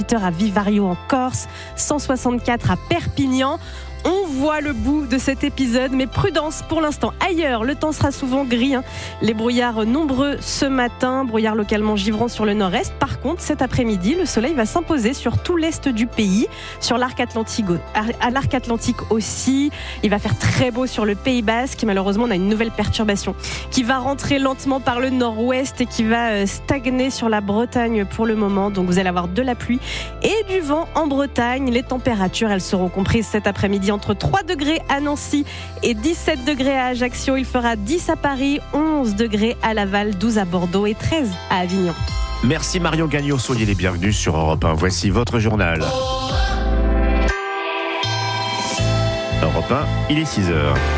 18h à Vivario en Corse, 164 à Perpignan. On voit le bout de cet épisode, mais prudence pour l'instant. Ailleurs, le temps sera souvent gris. Les brouillards nombreux ce matin, brouillards localement givrants sur le nord-est. Par contre, cet après-midi, le soleil va s'imposer sur tout l'est du pays, sur l'arc atlantique aussi. Il va faire très beau sur le Pays Basque. Malheureusement, on a une nouvelle perturbation qui va rentrer lentement par le nord-ouest et qui va stagner sur la Bretagne pour le moment. Donc vous allez avoir de la pluie et du vent en Bretagne. Les températures, elles seront comprises cet après-midi entre 3 degrés à Nancy et 17 degrés à Ajaccio. Il fera 10 à Paris, 11 degrés à Laval, 12 à Bordeaux et 13 à Avignon. Merci Marion Gagnon, soyez les bienvenus sur Europe 1. Voici votre journal. Europe 1, il est 6h.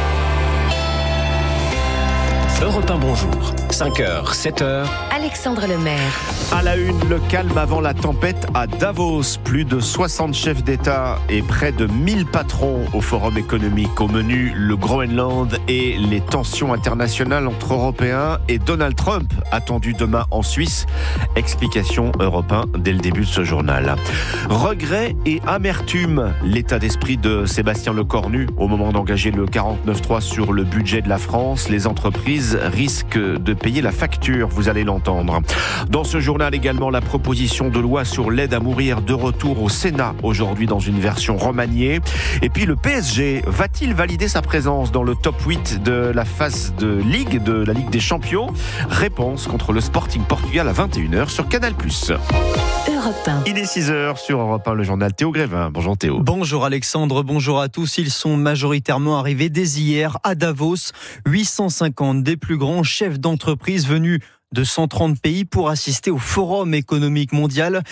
Europe 1, bonjour. 5h, 7h. Alexandre Lemaire. À la une, le calme avant la tempête à Davos. Plus de 60 chefs d'État et près de 1000 patrons au Forum économique. Au menu, le Groenland et les tensions internationales entre Européens et Donald Trump, attendu demain en Suisse. Explication Europe 1 dès le début de ce journal. Regret et amertume, l'état d'esprit de Sébastien Lecornu au moment d'engager le 49.3 sur le budget de la France. Les entreprises risquent de payer la facture, vous allez l'entendre. Dans ce journal également, la proposition de loi sur l'aide à mourir de retour au Sénat, aujourd'hui dans une version remaniée. Et puis le PSG, va-t-il valider sa présence dans le top 8 de la phase de Ligue, de la Ligue des Champions? Réponse contre le Sporting Portugal à 21h sur Canal+. Europe 1. Il est 6h sur Europe 1, le journal Théo Grévin. Bonjour Théo. Bonjour Alexandre, bonjour à tous. Ils sont majoritairement arrivés dès hier à Davos. 850 des plus grands chefs d'entreprise venus de 130 pays pour assister au Forum économique mondial,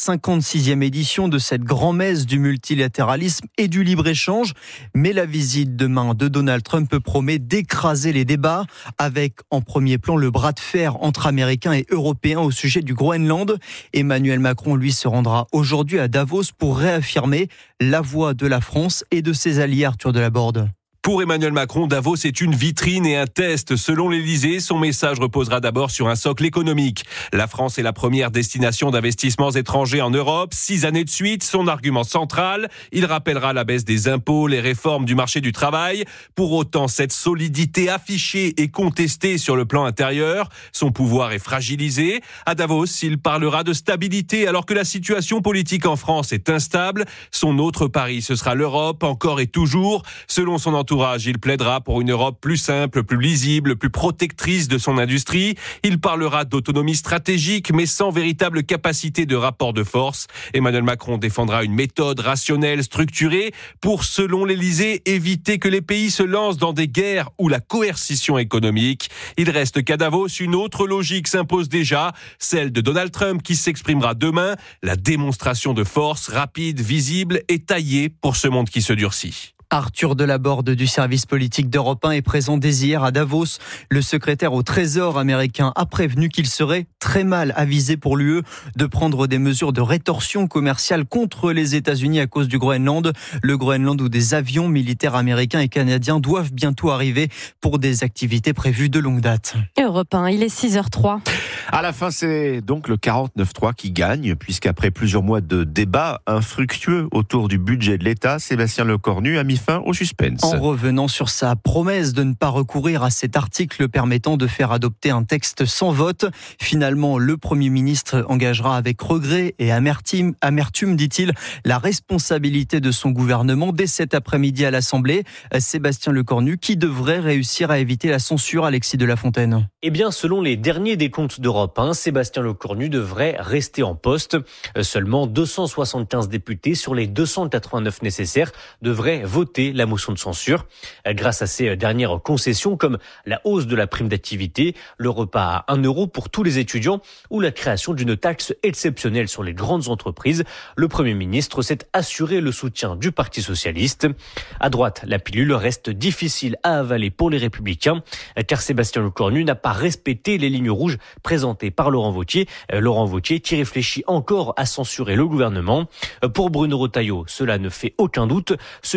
56e édition de cette grand-messe du multilatéralisme et du libre-échange. Mais la visite demain de Donald Trump promet d'écraser les débats, avec en premier plan le bras de fer entre Américains et Européens au sujet du Groenland. Emmanuel Macron, lui, se rendra aujourd'hui à Davos pour réaffirmer la voix de la France et de ses alliés. Arthur Delaborde. Pour Emmanuel Macron, Davos est une vitrine et un test. Selon l'Élysée, son message reposera d'abord sur un socle économique. La France est la première destination d'investissements étrangers en Europe. 6 années de suite, son argument central. Il rappellera la baisse des impôts, les réformes du marché du travail. Pour autant, cette solidité affichée et contestée sur le plan intérieur. Son pouvoir est fragilisé. À Davos, il parlera de stabilité alors que la situation politique en France est instable. Son autre pari, ce sera l'Europe, encore et toujours. Selon son entourage, il plaidera pour une Europe plus simple, plus lisible, plus protectrice de son industrie. Il parlera d'autonomie stratégique, mais sans véritable capacité de rapport de force. Emmanuel Macron défendra une méthode rationnelle, structurée, pour, selon l'Élysée, éviter que les pays se lancent dans des guerres ou la coercition économique. Il reste qu'à Davos, une autre logique s'impose déjà, celle de Donald Trump qui s'exprimera demain. La démonstration de force rapide, visible et taillée pour ce monde qui se durcit. Arthur Delaborde du service politique d'Europe 1 est présent dès hier à Davos. Le secrétaire au Trésor américain a prévenu qu'il serait très mal avisé pour l'UE de prendre des mesures de rétorsion commerciale contre les États-Unis à cause du Groenland. Le Groenland où des avions militaires américains et canadiens doivent bientôt arriver pour des activités prévues de longue date. Europe 1, il est 6h03. À la fin, c'est donc le 49.3 qui gagne, puisqu'après plusieurs mois de débats infructueux autour du budget de l'État, Sébastien Lecornu a mis fin au suspense. En revenant sur sa promesse de ne pas recourir à cet article permettant de faire adopter un texte sans vote, finalement, le Premier ministre engagera avec regret et amertume, dit-il, la responsabilité de son gouvernement dès cet après-midi à l'Assemblée. Sébastien Lecornu, qui devrait réussir à éviter la censure, Alexis de la Fontaine. Eh bien, selon les derniers décomptes d'Europe 1, Sébastien Lecornu devrait rester en poste. Seulement 275 députés sur les 289 nécessaires devraient voter la motion de censure. Grâce à ces dernières concessions, comme la hausse de la prime d'activité, le repas à 1 euro pour tous les étudiants ou la création d'une taxe exceptionnelle sur les grandes entreprises, le Premier ministre s'est assuré le soutien du Parti socialiste. À droite, la pilule reste difficile à avaler pour les Républicains, car Sébastien Lecornu n'a pas respecté les lignes rouges présentées par Laurent Wauquiez. Laurent Wauquiez qui réfléchit encore à censurer le gouvernement. Pour Bruno Retailleau, cela ne fait aucun doute. Ce budget va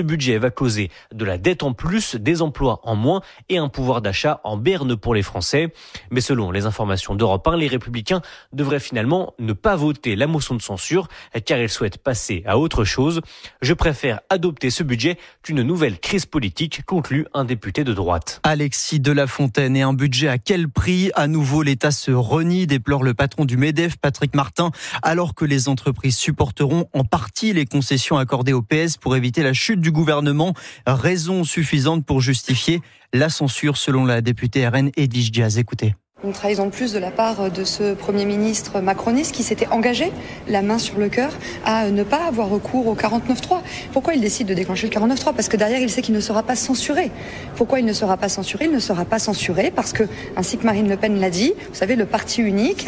va causer de la dette en plus, des emplois en moins et un pouvoir d'achat en berne pour les Français. Mais selon les informations d'Europe 1, les Républicains devraient finalement ne pas voter la motion de censure car ils souhaitent passer à autre chose. Je préfère adopter ce budget qu'une nouvelle crise politique, conclut un député de droite. Alexis de la Fontaine, et un budget à quel prix? À nouveau, l'État se renie, déplore le patron du MEDEF, Patrick Martin, alors que les entreprises supporteront en partie les concessions accordées au PS pour éviter la chute du gouvernement. Raison suffisante pour justifier la censure, selon la députée RN Edwige Diaz. Écoutez. Une trahison de plus de la part de ce Premier ministre macroniste qui s'était engagé, la main sur le cœur, à ne pas avoir recours au 49.3. Pourquoi il décide de déclencher le 49.3 ? Parce que derrière, il sait qu'il ne sera pas censuré. Pourquoi il ne sera pas censuré ? Il ne sera pas censuré parce que, ainsi que Marine Le Pen l'a dit, vous savez, le parti unique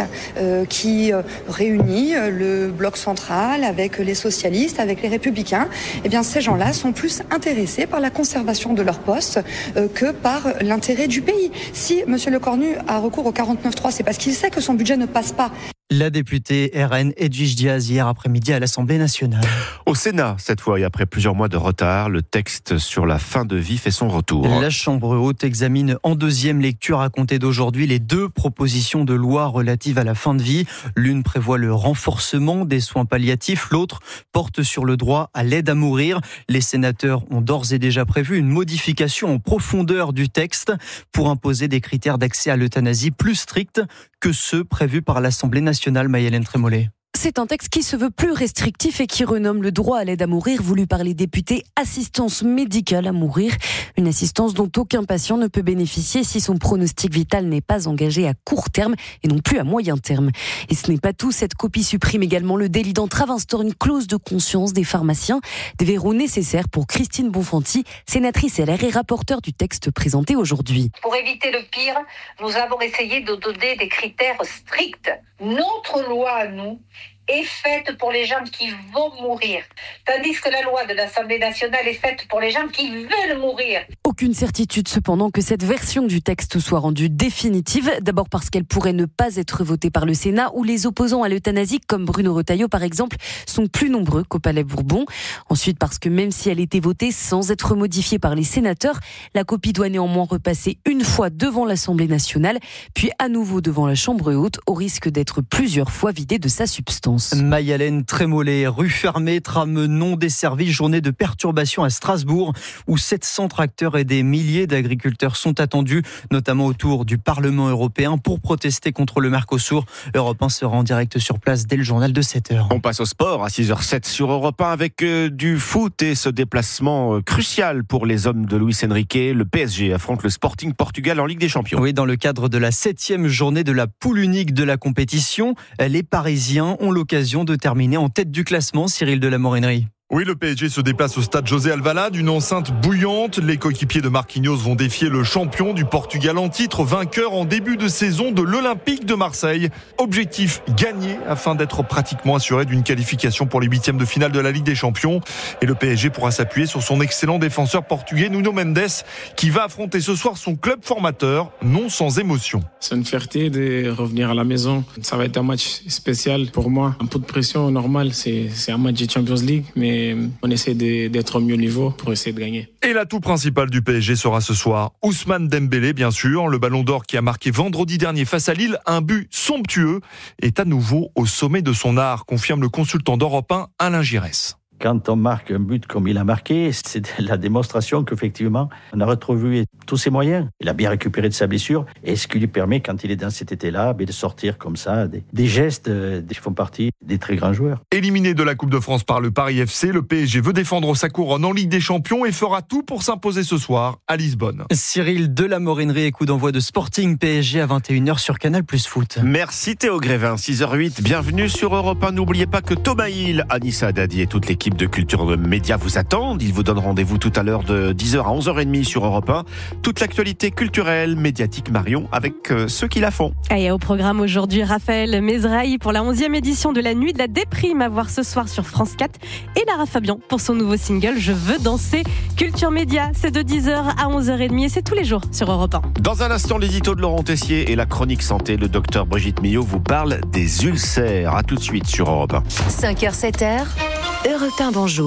qui réunit le bloc central avec les socialistes, avec les républicains, eh bien, ces gens-là sont plus intéressés par la conservation de leur poste que par l'intérêt du pays. Si M. Lecornu a recours au 49.3, c'est parce qu'il sait que son budget ne passe pas. La députée RN Edwige Diaz hier après-midi à l'Assemblée nationale. Au Sénat, cette fois, et après plusieurs mois de retard, le texte sur la fin de vie fait son retour. La Chambre haute examine en deuxième lecture à compter d'aujourd'hui les 2 propositions de loi relatives à la fin de vie. L'une prévoit le renforcement des soins palliatifs, l'autre porte sur le droit à l'aide à mourir. Les sénateurs ont d'ores et déjà prévu une modification en profondeur du texte pour imposer des critères d'accès à l'euthanasie plus stricts que ceux prévus par l'Assemblée nationale. Maï-Hélène Trémollet. C'est un texte qui se veut plus restrictif et qui renomme le droit à l'aide à mourir, voulu par les députés, assistance médicale à mourir. Une assistance dont aucun patient ne peut bénéficier si son pronostic vital n'est pas engagé à court terme et non plus à moyen terme. Et ce n'est pas tout, cette copie supprime également le délit d'entrave, instaure une clause de conscience des pharmaciens, des verrous nécessaires pour Christine Bonfanti, sénatrice LR et rapporteure du texte présenté aujourd'hui. Pour éviter le pire, nous avons essayé de donner des critères stricts. Notre loi à nous est faite pour les gens qui vont mourir, tandis que la loi de l'Assemblée nationale est faite pour les gens qui veulent mourir. Aucune certitude cependant que cette version du texte soit rendue définitive, d'abord parce qu'elle pourrait ne pas être votée par le Sénat, où les opposants à l'euthanasie, comme Bruno Retailleau par exemple, sont plus nombreux qu'au Palais Bourbon. Ensuite parce que même si elle était votée sans être modifiée par les sénateurs, la copie doit néanmoins repasser une fois devant l'Assemblée nationale, puis à nouveau devant la Chambre haute, au risque d'être plusieurs fois vidée de sa substance. Maï-Hélène Trémollet, rue fermée, tram non desservie, journée de perturbation à Strasbourg, où 700 tracteurs et des milliers d'agriculteurs sont attendus, notamment autour du Parlement européen, pour protester contre le Mercosur. Europe 1 sera en direct sur place dès le journal de 7h. On passe au sport à 6h07 sur Europe 1 avec du foot et ce déplacement crucial pour les hommes de Luis Enrique. Le PSG affronte le Sporting Portugal en Ligue des Champions. Oui, dans le cadre de la 7e journée de la poule unique de la compétition, les Parisiens ont l'occasion de terminer en tête du classement. Cyril de la Morinerie. Oui, le PSG se déplace au stade José Alvalade, une enceinte bouillante. Les coéquipiers de Marquinhos vont défier le champion du Portugal en titre, vainqueur en début de saison de l'Olympique de Marseille. Objectif, gagner afin d'être pratiquement assuré d'une qualification pour les 8e de finale de la Ligue des Champions. Et le PSG pourra s'appuyer sur son excellent défenseur portugais Nuno Mendes, qui va affronter ce soir son club formateur, non sans émotion. C'est une fierté de revenir à la maison. Ça va être un match spécial pour moi. Un peu de pression normale, c'est un match de Champions League, mais on essaie d'être au mieux niveau pour essayer de gagner. Et l'atout principal du PSG sera ce soir Ousmane Dembélé, bien sûr. Le ballon d'or qui a marqué vendredi dernier face à Lille un but somptueux est à nouveau au sommet de son art, confirme le consultant d'Europe 1 Alain Giresse. Quand on marque un but comme il a marqué, c'est la démonstration qu'effectivement, on a retrouvé tous ses moyens. Il a bien récupéré de sa blessure, et ce qui lui permet, quand il est dans cet été-là, de sortir comme ça des gestes qui font partie des très grands joueurs. Éliminé de la Coupe de France par le Paris FC, le PSG veut défendre sa couronne en Ligue des Champions et fera tout pour s'imposer ce soir à Lisbonne. Cyril de la Morinerie et coup d'envoi de Sporting PSG à 21h sur Canal Plus Foot. Merci Théo Grévin, 6h08, bienvenue sur Europe 1. N'oubliez pas que Thomas Hill, Anissa Dadi et toute l'équipe de Culture de Médias vous attendent. Ils vous donnent rendez-vous tout à l'heure de 10h à 11h30 sur Europe 1. Toute l'actualité culturelle, médiatique, Marion, avec ceux qui la font. Et au programme aujourd'hui, Raphaël Mesrahi pour la 11e édition de la Nuit de la Déprime à voir ce soir sur France 4 et Lara Fabian pour son nouveau single Je veux danser. Culture Média, c'est de 10h à 11h30 et c'est tous les jours sur Europe 1. Dans un instant, l'édito de Laurent Tessier et la chronique santé, le docteur Brigitte Millot vous parle des ulcères. À tout de suite sur Europe 1. 5h, 7h, Europe 1, bonjour.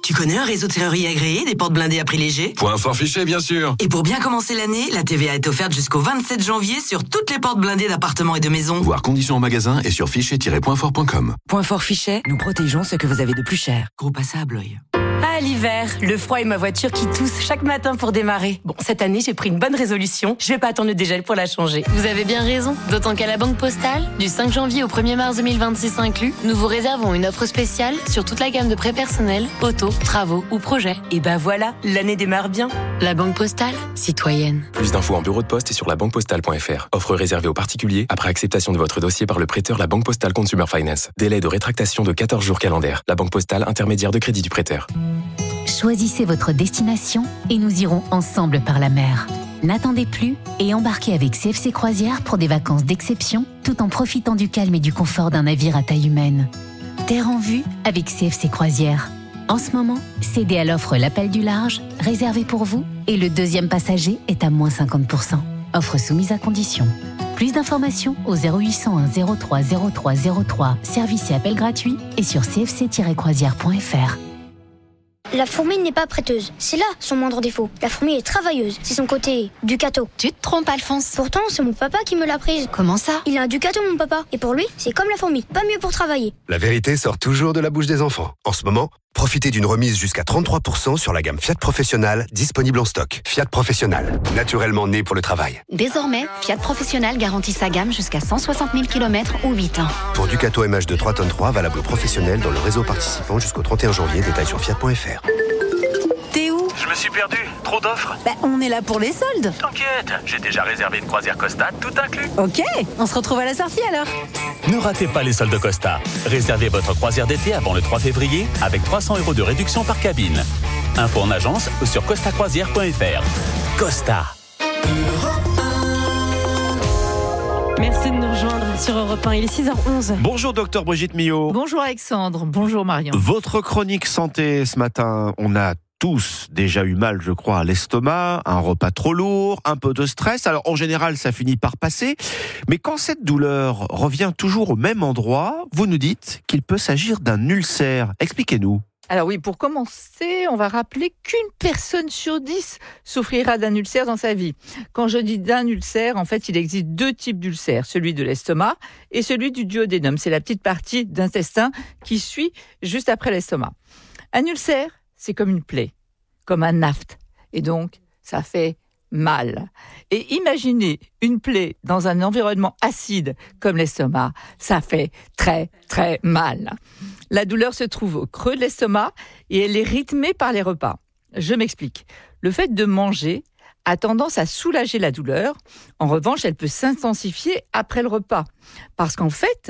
Tu connais un réseau de serrurerie agréé, des portes blindées à prix léger? Point fort Fichet, bien sûr. Et pour bien commencer l'année, la TVA est offerte jusqu'au 27 janvier sur toutes les portes blindées d'appartements et de maisons. Voir conditions en magasin et sur fichet-pointfort.com. Point fort Fichet, nous protégeons ce que vous avez de plus cher. Groupe Assa à Blois. Ah, l'hiver, le froid et ma voiture qui tousse chaque matin pour démarrer. Bon, cette année, j'ai pris une bonne résolution. Je vais pas attendre le dégel pour la changer. Vous avez bien raison. D'autant qu'à la Banque Postale, du 5 janvier au 1er mars 2026 inclus, nous vous réservons une offre spéciale sur toute la gamme de prêts personnels, auto, travaux ou projets. Et ben voilà, l'année démarre bien. La Banque Postale, citoyenne. Plus d'infos en bureau de poste et sur labanquepostale.fr. Offre réservée aux particuliers après acceptation de votre dossier par le prêteur La Banque Postale Consumer Finance. Délai de rétractation de 14 jours calendaires. La Banque Postale, intermédiaire de crédit du prêteur. Choisissez votre destination et nous irons ensemble par la mer. N'attendez plus et embarquez avec CFC Croisières pour des vacances d'exception tout en profitant du calme et du confort d'un navire à taille humaine. Terre en vue avec CFC Croisières. En ce moment, cédez à l'offre l'appel du large, réservé pour vous, et le deuxième passager est à moins 50%. Offre soumise à condition. Plus d'informations au 0801 03 03 03, service et appel gratuit, et sur cfc-croisières.fr. La fourmi n'est pas prêteuse. C'est là son moindre défaut. La fourmi est travailleuse. C'est son côté Ducato. Tu te trompes, Alphonse. Pourtant, c'est mon papa qui me l'a prise. Comment ça? Il a un Ducato, mon papa. Et pour lui, c'est comme la fourmi. Pas mieux pour travailler. La vérité sort toujours de la bouche des enfants. En ce moment, profitez d'une remise jusqu'à 33% sur la gamme Fiat Professional disponible en stock. Fiat Professional, naturellement né pour le travail. Désormais, Fiat Professional garantit sa gamme jusqu'à 160 000 km ou 8 ans. Pour Ducato MH de 3 tonnes 3, valable aux professionnels dans le réseau participant jusqu'au 31 janvier. Détails sur fiat.fr. T'es où? Je me suis perdu. Trop d'offres. On est là pour les soldes. T'inquiète, j'ai déjà réservé une croisière Costa, tout inclus. Ok, on se retrouve à la sortie alors. Ne ratez pas les soldes Costa. Réservez votre croisière d'été avant le 3 février avec 300 € de réduction par cabine. Info en agence ou sur costacroisière.fr. Costa. Merci de nous rejoindre sur Europe 1. Il est 6h11. Bonjour docteur Brigitte Millot. Bonjour Alexandre, bonjour Marion. Votre chronique santé ce matin, on a tous déjà eu mal, je crois, à l'estomac, un repas trop lourd, un peu de stress. Alors en général, ça finit par passer. Mais quand cette douleur revient toujours au même endroit, vous nous dites qu'il peut s'agir d'un ulcère. Expliquez-nous. Alors oui, pour commencer, on va rappeler qu'une personne sur 10 souffrira d'un ulcère dans sa vie. Quand je dis d'un ulcère, en fait, il existe deux types d'ulcères, celui de l'estomac et celui du duodénum. C'est la petite partie d'intestin qui suit juste après l'estomac. Un ulcère, c'est comme une plaie, comme un aft. Et donc, ça fait mal. Et imaginez une plaie dans un environnement acide comme l'estomac, ça fait très très mal. La douleur se trouve au creux de l'estomac et elle est rythmée par les repas. Je m'explique. Le fait de manger a tendance à soulager la douleur. En revanche, elle peut s'intensifier après le repas. Parce qu'en fait,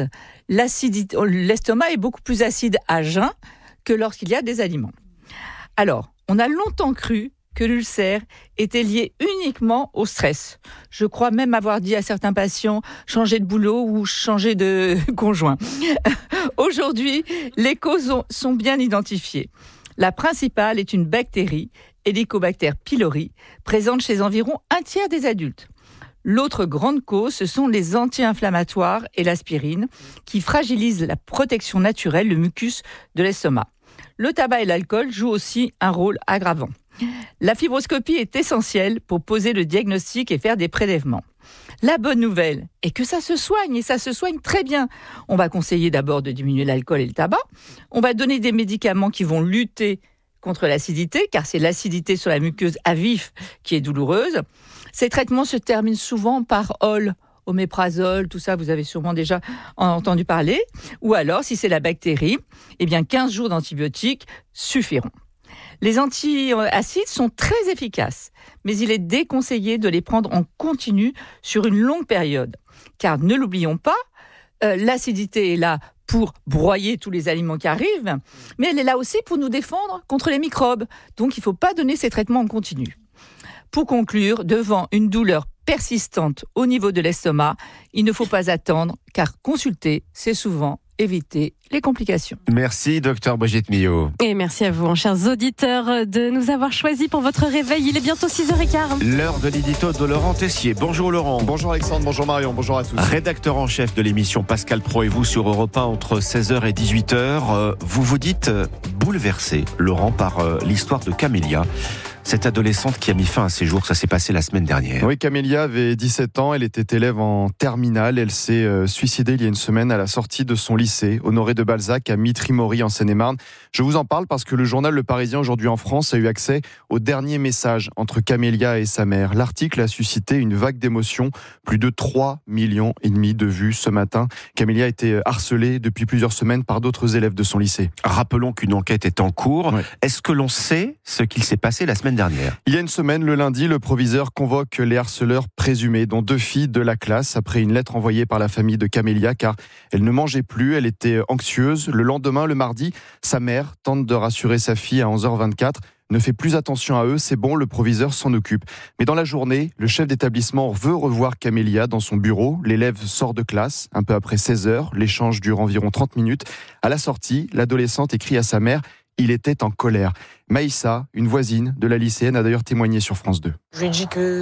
l'estomac est beaucoup plus acide à jeun que lorsqu'il y a des aliments. Alors, on a longtemps cru que l'ulcère était lié uniquement au stress. Je crois même avoir dit à certains patients changer de boulot ou changer de conjoint. Aujourd'hui, les causes sont bien identifiées. La principale est une bactérie, Helicobacter pylori, présente chez environ un tiers des adultes. L'autre grande cause, ce sont les anti-inflammatoires et l'aspirine, qui fragilisent la protection naturelle, le mucus de l'estomac. Le tabac et l'alcool jouent aussi un rôle aggravant. La fibroscopie est essentielle pour poser le diagnostic et faire des prélèvements. La bonne nouvelle est que ça se soigne et ça se soigne très bien. On va conseiller d'abord de diminuer l'alcool et le tabac. On va donner des médicaments qui vont lutter contre l'acidité, car c'est l'acidité sur la muqueuse à vif qui est douloureuse. Ces traitements se terminent souvent par OL, oméprazole, tout ça, vous avez sûrement déjà entendu parler. Ou alors, si c'est la bactérie, 15 jours d'antibiotiques suffiront. Les antiacides sont très efficaces, mais il est déconseillé de les prendre en continu sur une longue période. Car ne l'oublions pas, l'acidité est là pour broyer tous les aliments qui arrivent, mais elle est là aussi pour nous défendre contre les microbes. Donc il ne faut pas donner ces traitements en continu. Pour conclure, devant une douleur persistante au niveau de l'estomac, il ne faut pas attendre, car consulter, c'est souvent éviter les complications. Merci, docteur Brigitte Millot. Et merci à vous, chers auditeurs, de nous avoir choisis pour votre réveil. Il est bientôt 6h15. L'heure de l'édito de Laurent Tessier. Bonjour Laurent. Bonjour Alexandre, bonjour Marion, bonjour à tous. Rédacteur en chef de l'émission Pascal Pro et vous sur Europe 1 entre 16h et 18h. Vous vous dites bouleversé, Laurent, par l'histoire de Camélia. Cette adolescente qui a mis fin à ses jours, ça s'est passé la semaine dernière. Oui, Camélia avait 17 ans, elle était élève en terminale. Elle s'est suicidée il y a une semaine à la sortie de son lycée, Honoré de Balzac, à Mitry-Mory, en Seine-et-Marne. Je vous en parle parce que le journal Le Parisien, aujourd'hui en France, a eu accès au dernier message entre Camélia et sa mère. L'article a suscité une vague d'émotions. Plus de 3,5 millions de vues ce matin. Camélia a été harcelée depuis plusieurs semaines par d'autres élèves de son lycée. Rappelons qu'une enquête est en cours. Oui. Est-ce que l'on sait ce qu'il s'est passé la semaine dernière ? Il y a une semaine, le lundi, le proviseur convoque les harceleurs présumés, dont 2 filles de la classe, après une lettre envoyée par la famille de Camélia, car elle ne mangeait plus, elle était anxieuse. Le lendemain, le mardi, sa mère tente de rassurer sa fille à 11h24. Ne fait plus attention à eux, c'est bon, le proviseur s'en occupe. Mais dans la journée, le chef d'établissement veut revoir Camélia dans son bureau. L'élève sort de classe, un peu après 16h. L'échange dure environ 30 minutes. À la sortie, l'adolescente écrit à sa mère. Il était en colère. Maïssa, une voisine de la lycéenne, a d'ailleurs témoigné sur France 2. Je lui ai dit que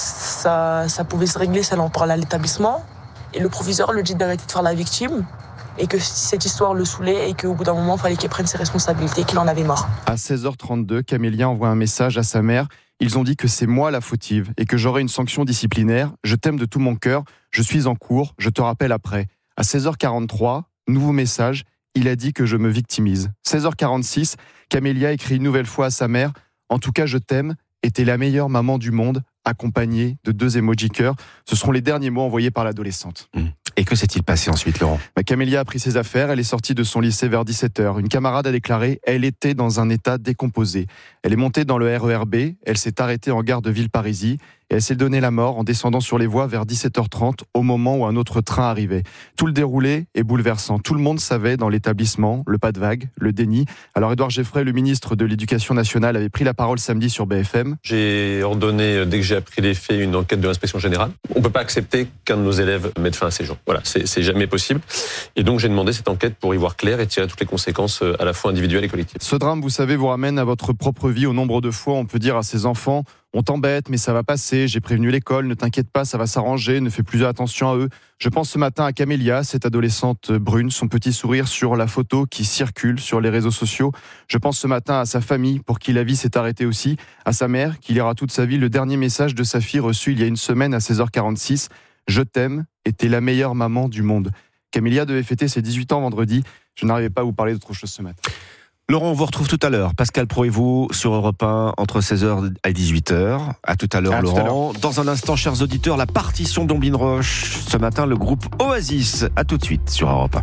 ça pouvait se régler si elle en parlait à l'établissement. Et le proviseur lui dit d'arrêter de faire la victime. Et que cette histoire le saoulait et qu'au bout d'un moment, il fallait qu'il prenne ses responsabilités, qu'il en avait marre. À 16h32, Camélia envoie un message à sa mère. Ils ont dit que c'est moi la fautive et que j'aurai une sanction disciplinaire. Je t'aime de tout mon cœur. Je suis en cours. Je te rappelle après. À 16h43, nouveau message. Il a dit que je me victimise. 16h46, Camélia écrit une nouvelle fois à sa mère. En tout cas, je t'aime et t'es la meilleure maman du monde, accompagnée de 2 emoji cœurs. Ce seront les derniers mots envoyés par l'adolescente. Et que s'est-il passé ensuite, Laurent ? Camélia a pris ses affaires, elle est sortie de son lycée vers 17h. Une camarade a déclaré « Elle était dans un état décomposé ». Elle est montée dans le RERB, elle s'est arrêtée en gare de Villeparisis et elle s'est donné la mort en descendant sur les voies vers 17h30 au moment où un autre train arrivait. Tout le déroulé est bouleversant. Tout le monde savait dans l'établissement le pas de vague, le déni. Alors Édouard Geffray, le ministre de l'Éducation nationale, avait pris la parole samedi sur BFM. J'ai ordonné, dès que j'ai appris les faits, une enquête de l'inspection générale. On ne peut pas accepter qu'un de nos élèves mette fin à ses jours. Voilà, c'est jamais possible. Et donc j'ai demandé cette enquête pour y voir clair et tirer toutes les conséquences à la fois individuelles et collectives. Ce drame, vous savez, vous ramène à votre propre vie. Au nombre de fois, on peut dire à ses enfants « On t'embête, mais ça va passer, j'ai prévenu l'école, ne t'inquiète pas, ça va s'arranger, ne fais plus attention à eux ». Je pense ce matin à Camélia, cette adolescente brune, son petit sourire sur la photo qui circule sur les réseaux sociaux. Je pense ce matin à sa famille, pour qui la vie s'est arrêtée aussi, à sa mère, qui lira toute sa vie le dernier message de sa fille reçu il y a une semaine à 16h46. « Je t'aime et t'es la meilleure maman du monde ». Camélia devait fêter ses 18 ans vendredi. Je n'arrivais pas à vous parler d'autre chose ce matin. Laurent, on vous retrouve tout à l'heure. Pascal Pro et vous sur Europe 1 entre 16h et 18h. À tout à l'heure, Laurent. Dans un instant, chers auditeurs, la partition d'Omblin Roche. Ce matin, le groupe Oasis. À tout de suite sur Europe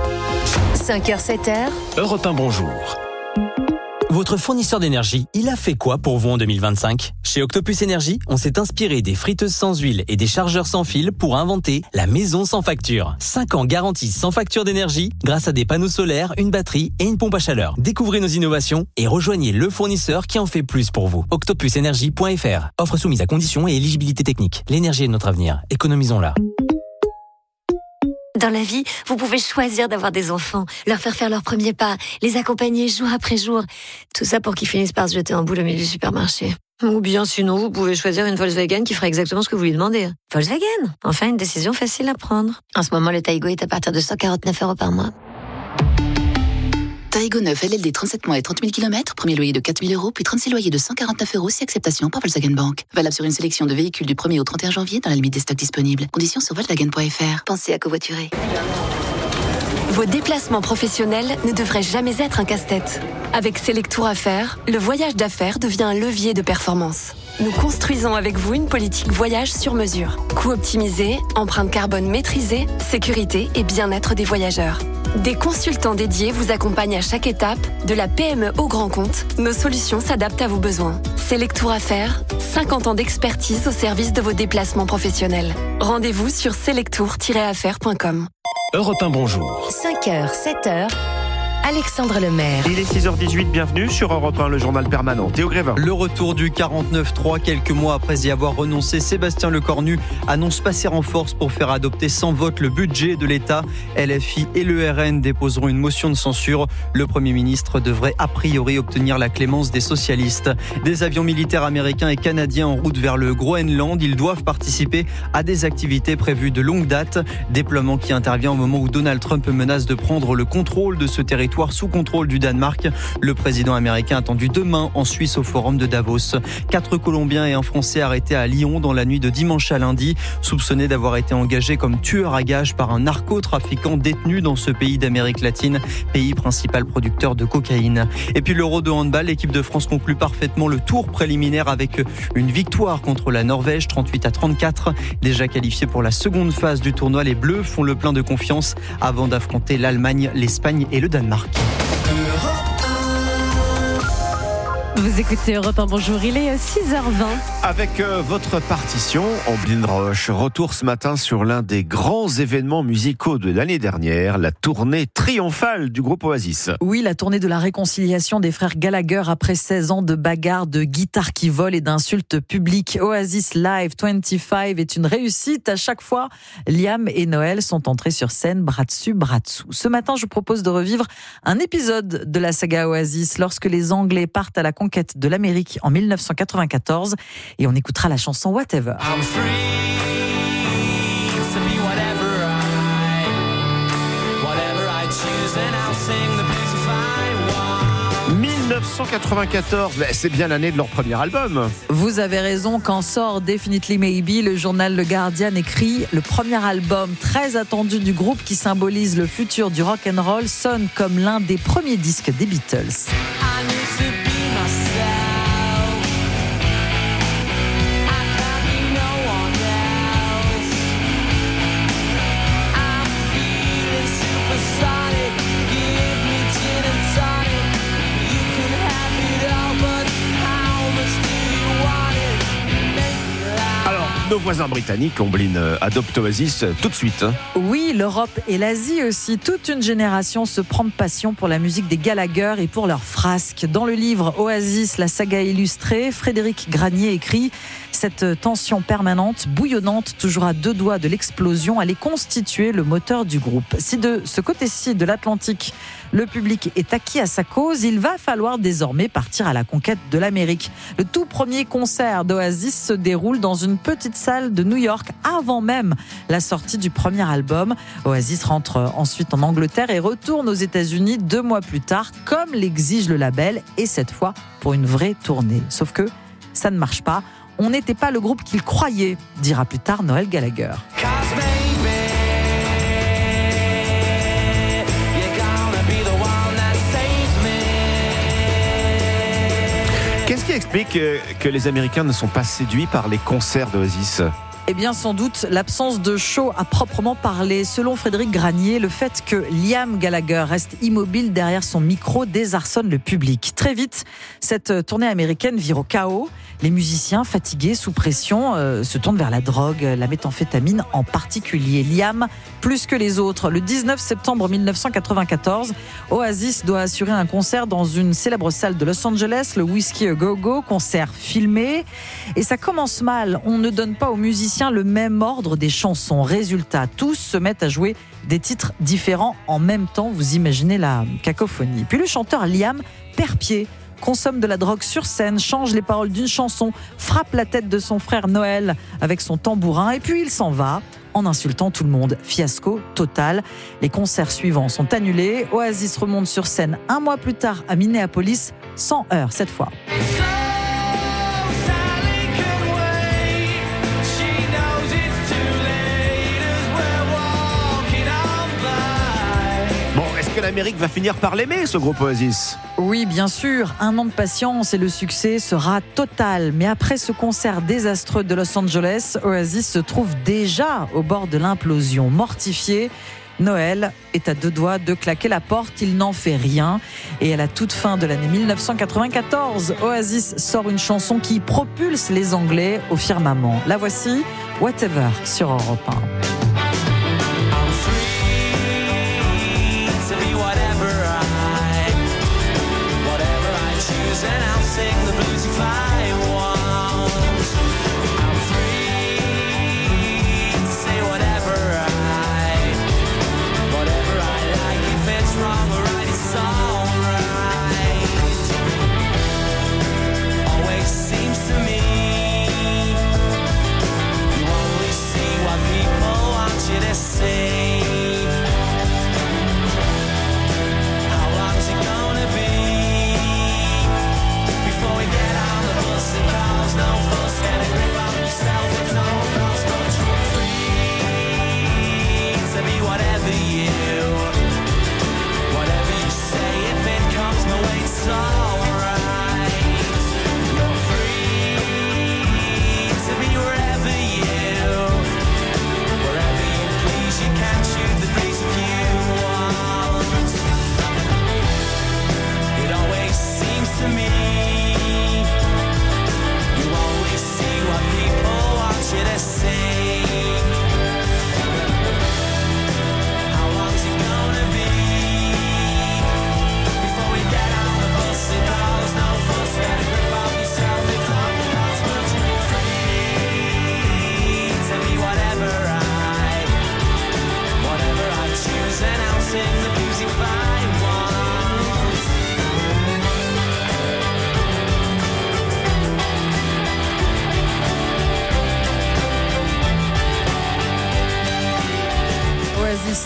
1. 5h, 7h. Europe 1, bonjour. Votre fournisseur d'énergie, il a fait quoi pour vous en 2025 ? Chez Octopus Énergie, on s'est inspiré des friteuses sans huile et des chargeurs sans fil pour inventer la maison sans facture. 5 ans garantie sans facture d'énergie grâce à des panneaux solaires, une batterie et une pompe à chaleur. Découvrez nos innovations et rejoignez le fournisseur qui en fait plus pour vous. Octopusenergie.fr. Offre soumise à conditions et éligibilité technique. L'énergie est notre avenir. Économisons-la. Dans la vie, vous pouvez choisir d'avoir des enfants, leur faire leur premier pas, les accompagner jour après jour. Tout ça pour qu'ils finissent par se jeter en boule au milieu du supermarché. Ou bien sinon, vous pouvez choisir une Volkswagen qui fera exactement ce que vous lui demandez. Volkswagen, enfin une décision facile à prendre. En ce moment, le Taigo est à partir de 149 € par mois. Taigo 9 LLD 37 mois et 30 000 km, premier loyer de 4 000 €, puis 36 loyers de 149 € si acceptation par Volkswagen Bank. Valable sur une sélection de véhicules du 1er au 31 janvier dans la limite des stocks disponibles. Conditions sur Volkswagen.fr. Pensez à covoiturer. Vos déplacements professionnels ne devraient jamais être un casse-tête. Avec Selectour Affaires, le voyage d'affaires devient un levier de performance. Nous construisons avec vous une politique voyage sur mesure. Coûts optimisés, empreinte carbone maîtrisée, sécurité et bien-être des voyageurs. Des consultants dédiés vous accompagnent à chaque étape, de la PME au grand compte. Nos solutions s'adaptent à vos besoins. Selectour Affaires, 50 ans d'expertise au service de vos déplacements professionnels. Rendez-vous sur selectour-affaires.com. Europe 1, bonjour. 5h, 7h. Alexandre Lemaire. Il est 6h18, bienvenue sur Europe 1, le journal permanent. Théo Grévin. Le retour du 49.3, quelques mois après y avoir renoncé, Sébastien Lecornu annonce passer en force pour faire adopter sans vote le budget de l'État. LFI et le RN déposeront une motion de censure. Le Premier ministre devrait a priori obtenir la clémence des socialistes. Des avions militaires américains et canadiens en route vers le Groenland. Ils doivent participer à des activités prévues de longue date. Déploiement qui intervient au moment où Donald Trump menace de prendre le contrôle de ce territoire sous contrôle du Danemark. Le président américain attendu demain en Suisse au forum de Davos. 4 Colombiens et un Français arrêtés à Lyon dans la nuit de dimanche à lundi, soupçonnés d'avoir été engagés comme tueurs à gages par un narcotrafiquant détenu dans ce pays d'Amérique latine, pays principal producteur de cocaïne. Et puis l'Euro de handball, l'équipe de France conclut parfaitement le tour préliminaire avec une victoire contre la Norvège, 38-34. Déjà qualifiés pour la seconde phase du tournoi, les Bleus font le plein de confiance avant d'affronter l'Allemagne, l'Espagne et le Danemark. Vous écoutez Europe 1, bonjour, il est 6h20. Avec votre partition, Ambline Roche, retour ce matin sur l'un des grands événements musicaux de l'année dernière, la tournée triomphale du groupe Oasis. Oui, la tournée de la réconciliation des frères Gallagher après 16 ans de bagarres, de guitares qui volent et d'insultes publiques. Oasis Live 25 est une réussite. À chaque fois, Liam et Noël sont entrés sur scène, bras dessus, bras dessous. Ce matin, je vous propose de revivre un épisode de la saga Oasis lorsque les Anglais partent à la conquête de l'Amérique en 1994 et on écoutera la chanson Whatever. 1994, c'est bien l'année de leur premier album. Vous avez raison, quand sort Definitely Maybe, le journal Le Guardian écrit « Le premier album très attendu du groupe qui symbolise le futur du rock'n'roll sonne comme l'un des premiers disques des Beatles ». Nos voisins britanniques, Ambline, adoptent Oasis tout de suite. Oui, l'Europe et l'Asie aussi. Toute une génération se prend de passion pour la musique des Gallagher et pour leurs frasques. Dans le livre Oasis, la saga illustrée, Frédéric Granier écrit « Cette tension permanente, bouillonnante, toujours à 2 doigts de l'explosion, allait constituer le moteur du groupe. Si de ce côté-ci de l'Atlantique, le public est acquis à sa cause, il va falloir désormais partir à la conquête de l'Amérique. Le tout premier concert d'Oasis se déroule dans une petite salle de New York avant même la sortie du premier album. Oasis rentre ensuite en Angleterre et retourne aux États-Unis 2 mois plus tard, comme l'exige le label, et cette fois pour une vraie tournée. Sauf que ça ne marche pas. On n'était pas le groupe qu'il croyait, dira plus tard Noël Gallagher. Qu'est-ce qui explique que les Américains ne sont pas séduits par les concerts d'Oasis ? Eh bien, sans doute, l'absence de show à proprement parler. Selon Frédéric Granier, le fait que Liam Gallagher reste immobile derrière son micro désarçonne le public. Très vite, cette tournée américaine vire au chaos. Les musiciens, fatigués, sous pression, se tournent vers la drogue, la méthamphétamine en particulier. Liam, plus que les autres. Le 19 septembre 1994, Oasis doit assurer un concert dans une célèbre salle de Los Angeles, le Whiskey A Go Go, concert filmé. Et ça commence mal. On ne donne pas aux musiciens le même ordre des chansons. Résultat, tous se mettent à jouer des titres différents en même temps. Vous imaginez la cacophonie. Puis le chanteur Liam perd pied, consomme de la drogue sur scène, change les paroles d'une chanson, frappe la tête de son frère Noël avec son tambourin et puis il s'en va en insultant tout le monde. Fiasco total. Les concerts suivants sont annulés. Oasis remonte sur scène 1 mois plus tard à Minneapolis, sans heurts cette fois. Que l'Amérique va finir par l'aimer, ce groupe Oasis. Oui, bien sûr. 1 an de patience et le succès sera total. Mais après ce concert désastreux de Los Angeles, Oasis se trouve déjà au bord de l'implosion. Mortifié, Noël est à 2 doigts de claquer la porte. Il n'en fait rien. Et à la toute fin de l'année 1994, Oasis sort une chanson qui propulse les Anglais au firmament. La voici, Whatever, sur Europe 1. To be whatever I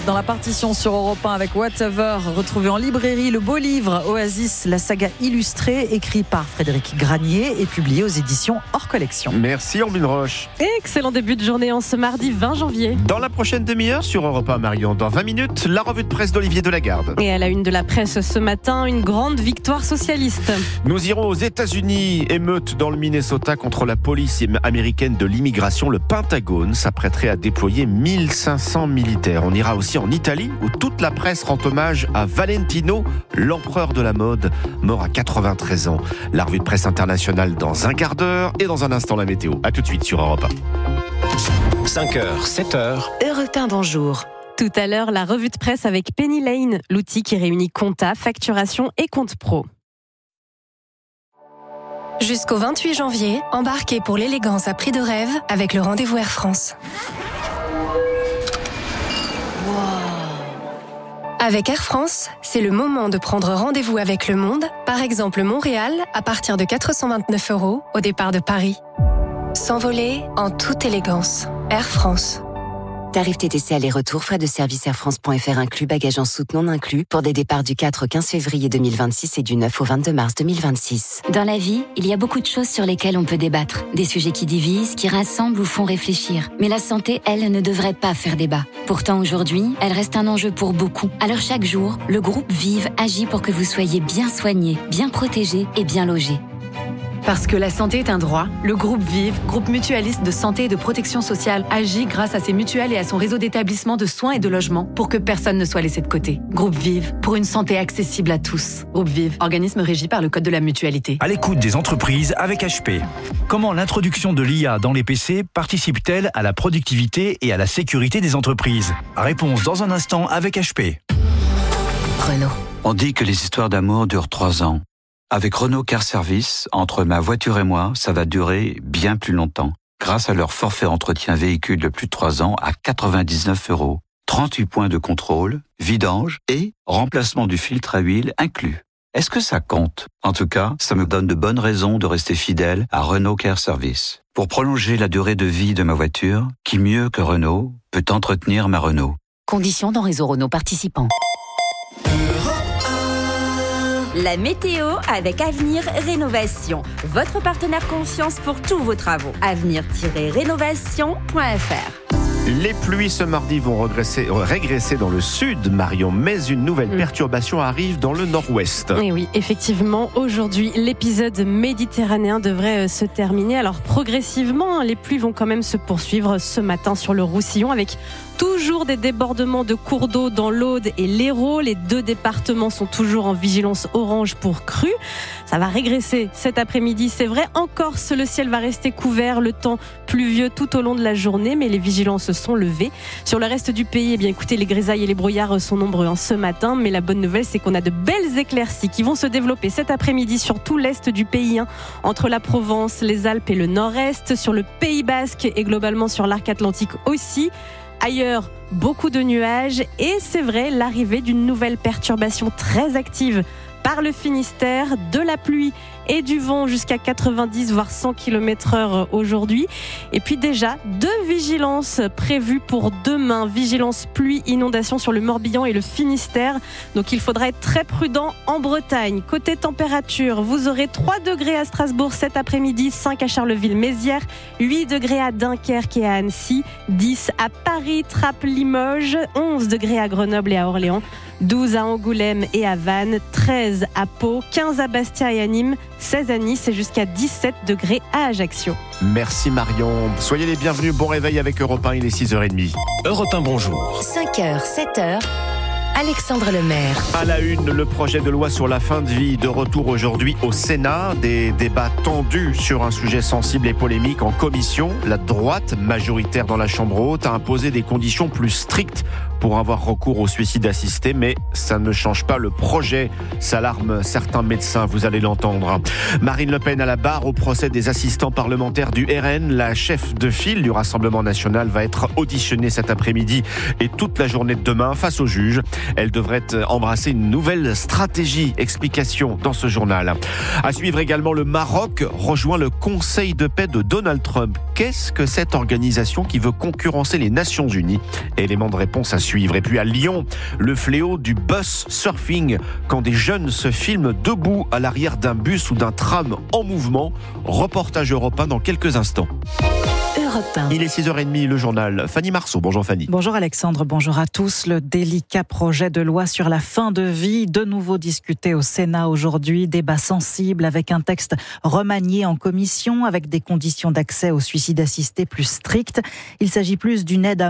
dans la partition sur Europe 1 avec Whatever. Retrouvez en librairie le beau livre Oasis, la saga illustrée, écrit par Frédéric Granier et publié aux éditions Hors Collection. Merci Ambline Roche. Excellent début de journée en ce mardi 20 janvier. Dans la prochaine demi-heure sur Europe 1, Marion, dans 20 minutes, la revue de presse d'Olivier Delagarde. Et à la une de la presse ce matin, une grande victoire socialiste. Nous irons aux États-Unis. Émeute dans le Minnesota contre la police américaine de l'immigration. Le Pentagone s'apprêterait à déployer 1500 militaires. On ira aussi en Italie où toute la presse rend hommage à Valentino, l'empereur de la mode, mort à 93 ans. La revue de presse internationale dans un quart d'heure et dans un instant la météo. A tout de suite sur Europe 1. 5h, 7h. Europe 1, bonjour. Tout à l'heure, la revue de presse avec Penny Lane, l'outil qui réunit compta, facturation et compte pro. Jusqu'au 28 janvier, embarquez pour l'élégance à prix de rêve avec le rendez-vous Air France. Avec Air France, c'est le moment de prendre rendez-vous avec le monde, par exemple Montréal, à partir de 429 € au départ de Paris. S'envoler en toute élégance. Air France. Tarif TTC aller-retour, frais de service airfrance.fr inclus, bagages en soute non inclus, pour des départs du 4 au 15 février 2026 et du 9 au 22 mars 2026. Dans la vie, il y a beaucoup de choses sur lesquelles on peut débattre. Des sujets qui divisent, qui rassemblent ou font réfléchir. Mais la santé, elle, ne devrait pas faire débat. Pourtant, aujourd'hui, elle reste un enjeu pour beaucoup. Alors chaque jour, le groupe Vive agit pour que vous soyez bien soignés, bien protégés et bien logés. Parce que la santé est un droit, le groupe Vive, groupe mutualiste de santé et de protection sociale, agit grâce à ses mutuelles et à son réseau d'établissements de soins et de logement pour que personne ne soit laissé de côté. Groupe Vive, pour une santé accessible à tous. Groupe Vive, organisme régi par le Code de la mutualité. À l'écoute des entreprises avec HP. Comment l'introduction de l'IA dans les PC participe-t-elle à la productivité et à la sécurité des entreprises? Réponse dans un instant avec HP. Renault. On dit que les histoires d'amour durent 3 ans. Avec Renault Car Service, entre ma voiture et moi, ça va durer bien plus longtemps. Grâce à leur forfait entretien véhicule de plus de 3 ans à 99 €, 38 points de contrôle, vidange et remplacement du filtre à huile inclus. Est-ce que ça compte? En tout cas, ça me donne de bonnes raisons de rester fidèle à Renault Car Service. Pour prolonger la durée de vie de ma voiture, qui mieux que Renault peut entretenir ma Renault? Conditions dans réseau Renault participant. La météo avec Avenir Rénovation. Votre partenaire confiance pour tous vos travaux. avenir-rénovation.fr. Les pluies ce mardi vont régresser dans le sud, Marion, mais une nouvelle perturbation arrive dans le nord-ouest. Et oui, effectivement, aujourd'hui, l'épisode méditerranéen devrait se terminer. Alors progressivement, les pluies vont quand même se poursuivre ce matin sur le Roussillon avec toujours des débordements de cours d'eau dans l'Aude et l'Hérault. Les 2 départements sont toujours en vigilance orange pour crue. Ça va régresser cet après-midi, c'est vrai. En Corse, le ciel va rester couvert, le temps pluvieux tout au long de la journée, mais les vigilances sont levées. Sur le reste du pays, eh bien, écoutez, les grisailles et les brouillards sont nombreux ce matin, mais la bonne nouvelle, c'est qu'on a de belles éclaircies qui vont se développer cet après-midi sur tout l'est du pays, entre la Provence, les Alpes et le nord-est, sur le Pays Basque et globalement sur l'arc atlantique aussi. Ailleurs, beaucoup de nuages et c'est vrai, l'arrivée d'une nouvelle perturbation très active par le Finistère, de la pluie et du vent jusqu'à 90 voire 100 km/h aujourd'hui. Et puis déjà, 2 vigilances prévues pour demain. Vigilance pluie, inondation sur le Morbihan et le Finistère. Donc il faudra être très prudent en Bretagne. Côté température, vous aurez 3 degrés à Strasbourg cet après-midi, 5 à Charleville-Mézières, 8 degrés à Dunkerque et à Annecy, 10 à Paris, Trappes, Limoges, 11 degrés à Grenoble et à Orléans, 12 à Angoulême et à Vannes, 13 à Pau, 15 à Bastia et à Nîmes, 16 à Nice et jusqu'à 17 degrés à Ajaccio. Merci Marion. Soyez les bienvenus. Bon réveil avec Europe 1, il est 6h30. Europe 1, bonjour. 5h, 7h. Alexandre Lemaire. À la une, le projet de loi sur la fin de vie de retour aujourd'hui au Sénat. Des débats tendus sur un sujet sensible et polémique en commission. La droite, majoritaire dans la Chambre haute, a imposé des conditions plus strictes pour avoir recours au suicide assisté, mais ça ne change pas le projet, s'alarment certains médecins, vous allez l'entendre. Marine Le Pen à la barre au procès des assistants parlementaires du RN. La chef de file du Rassemblement national va être auditionnée cet après-midi et toute la journée de demain face au juge. Elle devrait embrasser une nouvelle stratégie. Explication dans ce journal. À suivre également, le Maroc rejoint le Conseil de paix de Donald Trump. Qu'est-ce que cette organisation qui veut concurrencer les Nations Unies? Élément de réponse à suivre. Et puis à Lyon, le fléau du bus surfing, quand des jeunes se filment debout à l'arrière d'un bus ou d'un tram en mouvement. Reportage Europe 1 dans quelques instants. Il est 6h30, le journal. Fanny Marceau. Bonjour Fanny. Bonjour Alexandre, bonjour à tous. Le délicat projet de loi sur la fin de vie, de nouveau discuté au Sénat aujourd'hui. Débat sensible avec un texte remanié en commission, avec des conditions d'accès au suicide assisté plus strictes. Il ne s'agit plus d'une aide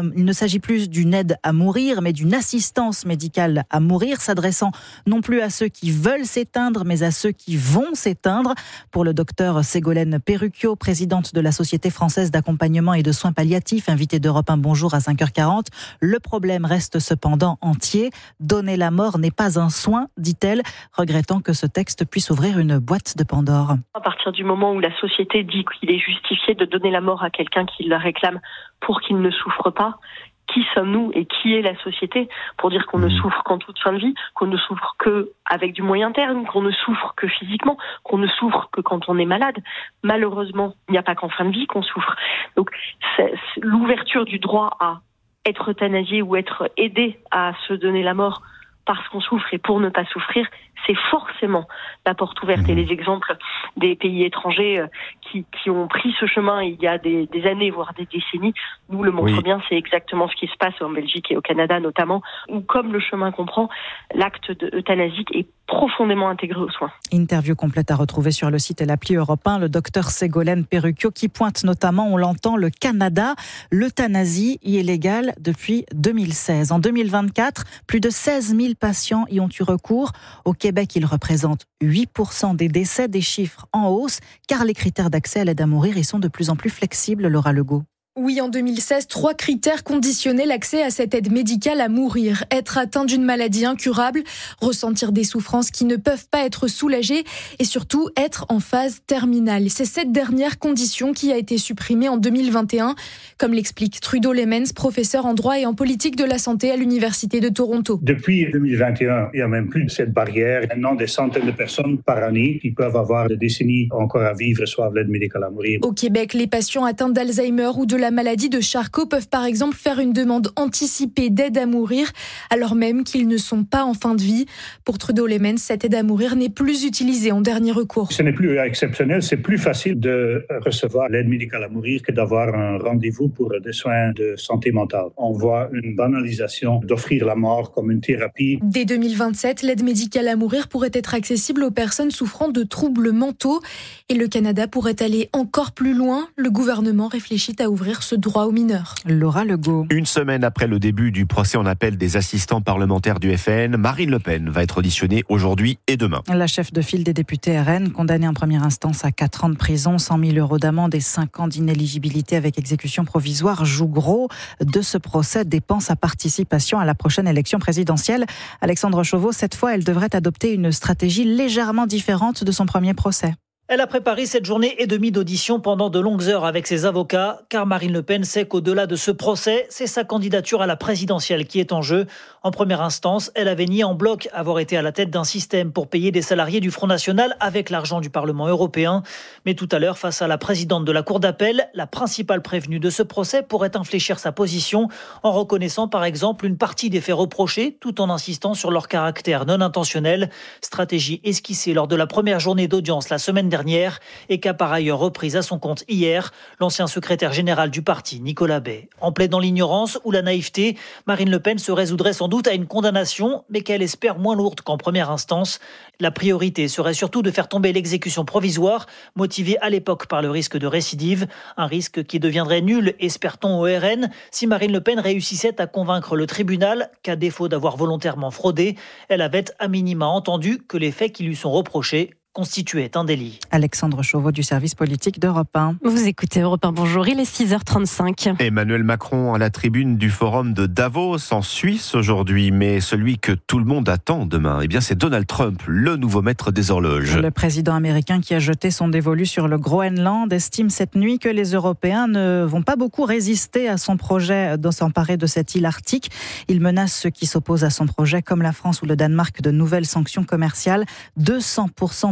à mourir, mais d'une assistance médicale à mourir, s'adressant non plus à ceux qui veulent s'éteindre, mais à ceux qui vont s'éteindre. Pour le docteur Ségolène Perrucchio, présidente de la Société française d'accompagnement et de soins palliatifs, invité d'Europe 1 Bonjour à 5h40. Le problème reste cependant entier. Donner la mort n'est pas un soin, dit-elle, regrettant que ce texte puisse ouvrir une boîte de Pandore. À partir du moment où la société dit qu'il est justifié de donner la mort à quelqu'un qui la réclame pour qu'il ne souffre pas, qui sommes-nous et qui est la société pour dire qu'on ne souffre qu'en toute fin de vie, qu'on ne souffre que avec du moyen terme, qu'on ne souffre que physiquement, qu'on ne souffre que quand on est malade. Malheureusement, il n'y a pas qu'en fin de vie qu'on souffre. Donc, c'est l'ouverture du droit à être euthanasié ou être aidé à se donner la mort parce qu'on souffre et pour ne pas souffrir, c'est forcément la porte ouverte. Et les exemples des pays étrangers qui ont pris ce chemin il y a des années, voire des décennies, nous le montrent bien. C'est exactement ce qui se passe en Belgique et au Canada notamment, où comme le chemin qu'on prend, l'acte euthanasique est profondément intégré aux soins. Interview complète à retrouver sur le site et l'appli Europe 1. Le docteur Ségolène Perrucchio qui pointe notamment, on l'entend, le Canada. L'euthanasie y est légale depuis 2016. En 2024, plus de 16 000 patients y ont eu recours. Au Québec, il représente 8% des décès, des chiffres en hausse, car les critères d'accès à l'aide à mourir y sont de plus en plus flexibles, Laura Legault. Oui, en 2016, 3 critères conditionnaient l'accès à cette aide médicale à mourir. Être atteint d'une maladie incurable, ressentir des souffrances qui ne peuvent pas être soulagées et surtout être en phase terminale. C'est cette dernière condition qui a été supprimée en 2021, comme l'explique Trudeau Lemmens, professeur en droit et en politique de la santé à l'Université de Toronto. Depuis 2021, il n'y a même plus de cette barrière. Maintenant, des centaines de personnes par année qui peuvent avoir des décennies encore à vivre reçoivent l'aide médicale à mourir. Au Québec, les patients atteints d'Alzheimer ou de la maladie de Charcot peuvent par exemple faire une demande anticipée d'aide à mourir alors même qu'ils ne sont pas en fin de vie. Pour Trudeau Lemmens, cette aide à mourir n'est plus utilisée en dernier recours. Ce n'est plus exceptionnel, c'est plus facile de recevoir l'aide médicale à mourir que d'avoir un rendez-vous pour des soins de santé mentale. On voit une banalisation d'offrir la mort comme une thérapie. Dès 2027, l'aide médicale à mourir pourrait être accessible aux personnes souffrant de troubles mentaux et le Canada pourrait aller encore plus loin. Le gouvernement réfléchit à ouvrir ce droit aux mineurs. Laura Legault. Une semaine après le début du procès en appel des assistants parlementaires du FN, Marine Le Pen va être auditionnée aujourd'hui et demain. La chef de file des députés RN, condamnée en première instance à 4 ans de prison, 100 000 € d'amende et 5 ans d'inéligibilité avec exécution provisoire, joue gros. De ce procès dépend sa participation à la prochaine élection présidentielle. Alexandre Chauveau, cette fois, elle devrait adopter une stratégie légèrement différente de son premier procès. Elle a préparé cette journée et demie d'audition pendant de longues heures avec ses avocats, car Marine Le Pen sait qu'au-delà de ce procès, c'est sa candidature à la présidentielle qui est en jeu. En première instance, elle avait nié en bloc avoir été à la tête d'un système pour payer des salariés du Front National avec l'argent du Parlement européen. Mais tout à l'heure, face à la présidente de la Cour d'appel, la principale prévenue de ce procès pourrait infléchir sa position en reconnaissant par exemple une partie des faits reprochés, tout en insistant sur leur caractère non intentionnel. Stratégie esquissée lors de la première journée d'audience la semaine dernière et qu'a par ailleurs reprise à son compte hier l'ancien secrétaire général du parti, Nicolas Bay. En plaidant l'ignorance ou la naïveté, Marine Le Pen se résoudrait sans doute à une condamnation, mais qu'elle espère moins lourde qu'en première instance. La priorité serait surtout de faire tomber l'exécution provisoire, motivée à l'époque par le risque de récidive, un risque qui deviendrait nul, espère-t-on au RN, si Marine Le Pen réussissait à convaincre le tribunal qu'à défaut d'avoir volontairement fraudé, elle avait à minima entendu que les faits qui lui sont reprochés constituait un délit. Alexandre Chauveau du service politique d'Europe 1. Vous écoutez Europe 1, bonjour, il est 6h35. Emmanuel Macron à la tribune du forum de Davos en Suisse aujourd'hui, mais celui que tout le monde attend demain, eh bien c'est Donald Trump, le nouveau maître des horloges. Le président américain qui a jeté son dévolu sur le Groenland estime cette nuit que les Européens ne vont pas beaucoup résister à son projet de s'emparer de cette île arctique. Il menace ceux qui s'opposent à son projet, comme la France ou le Danemark, de nouvelles sanctions commerciales. 200%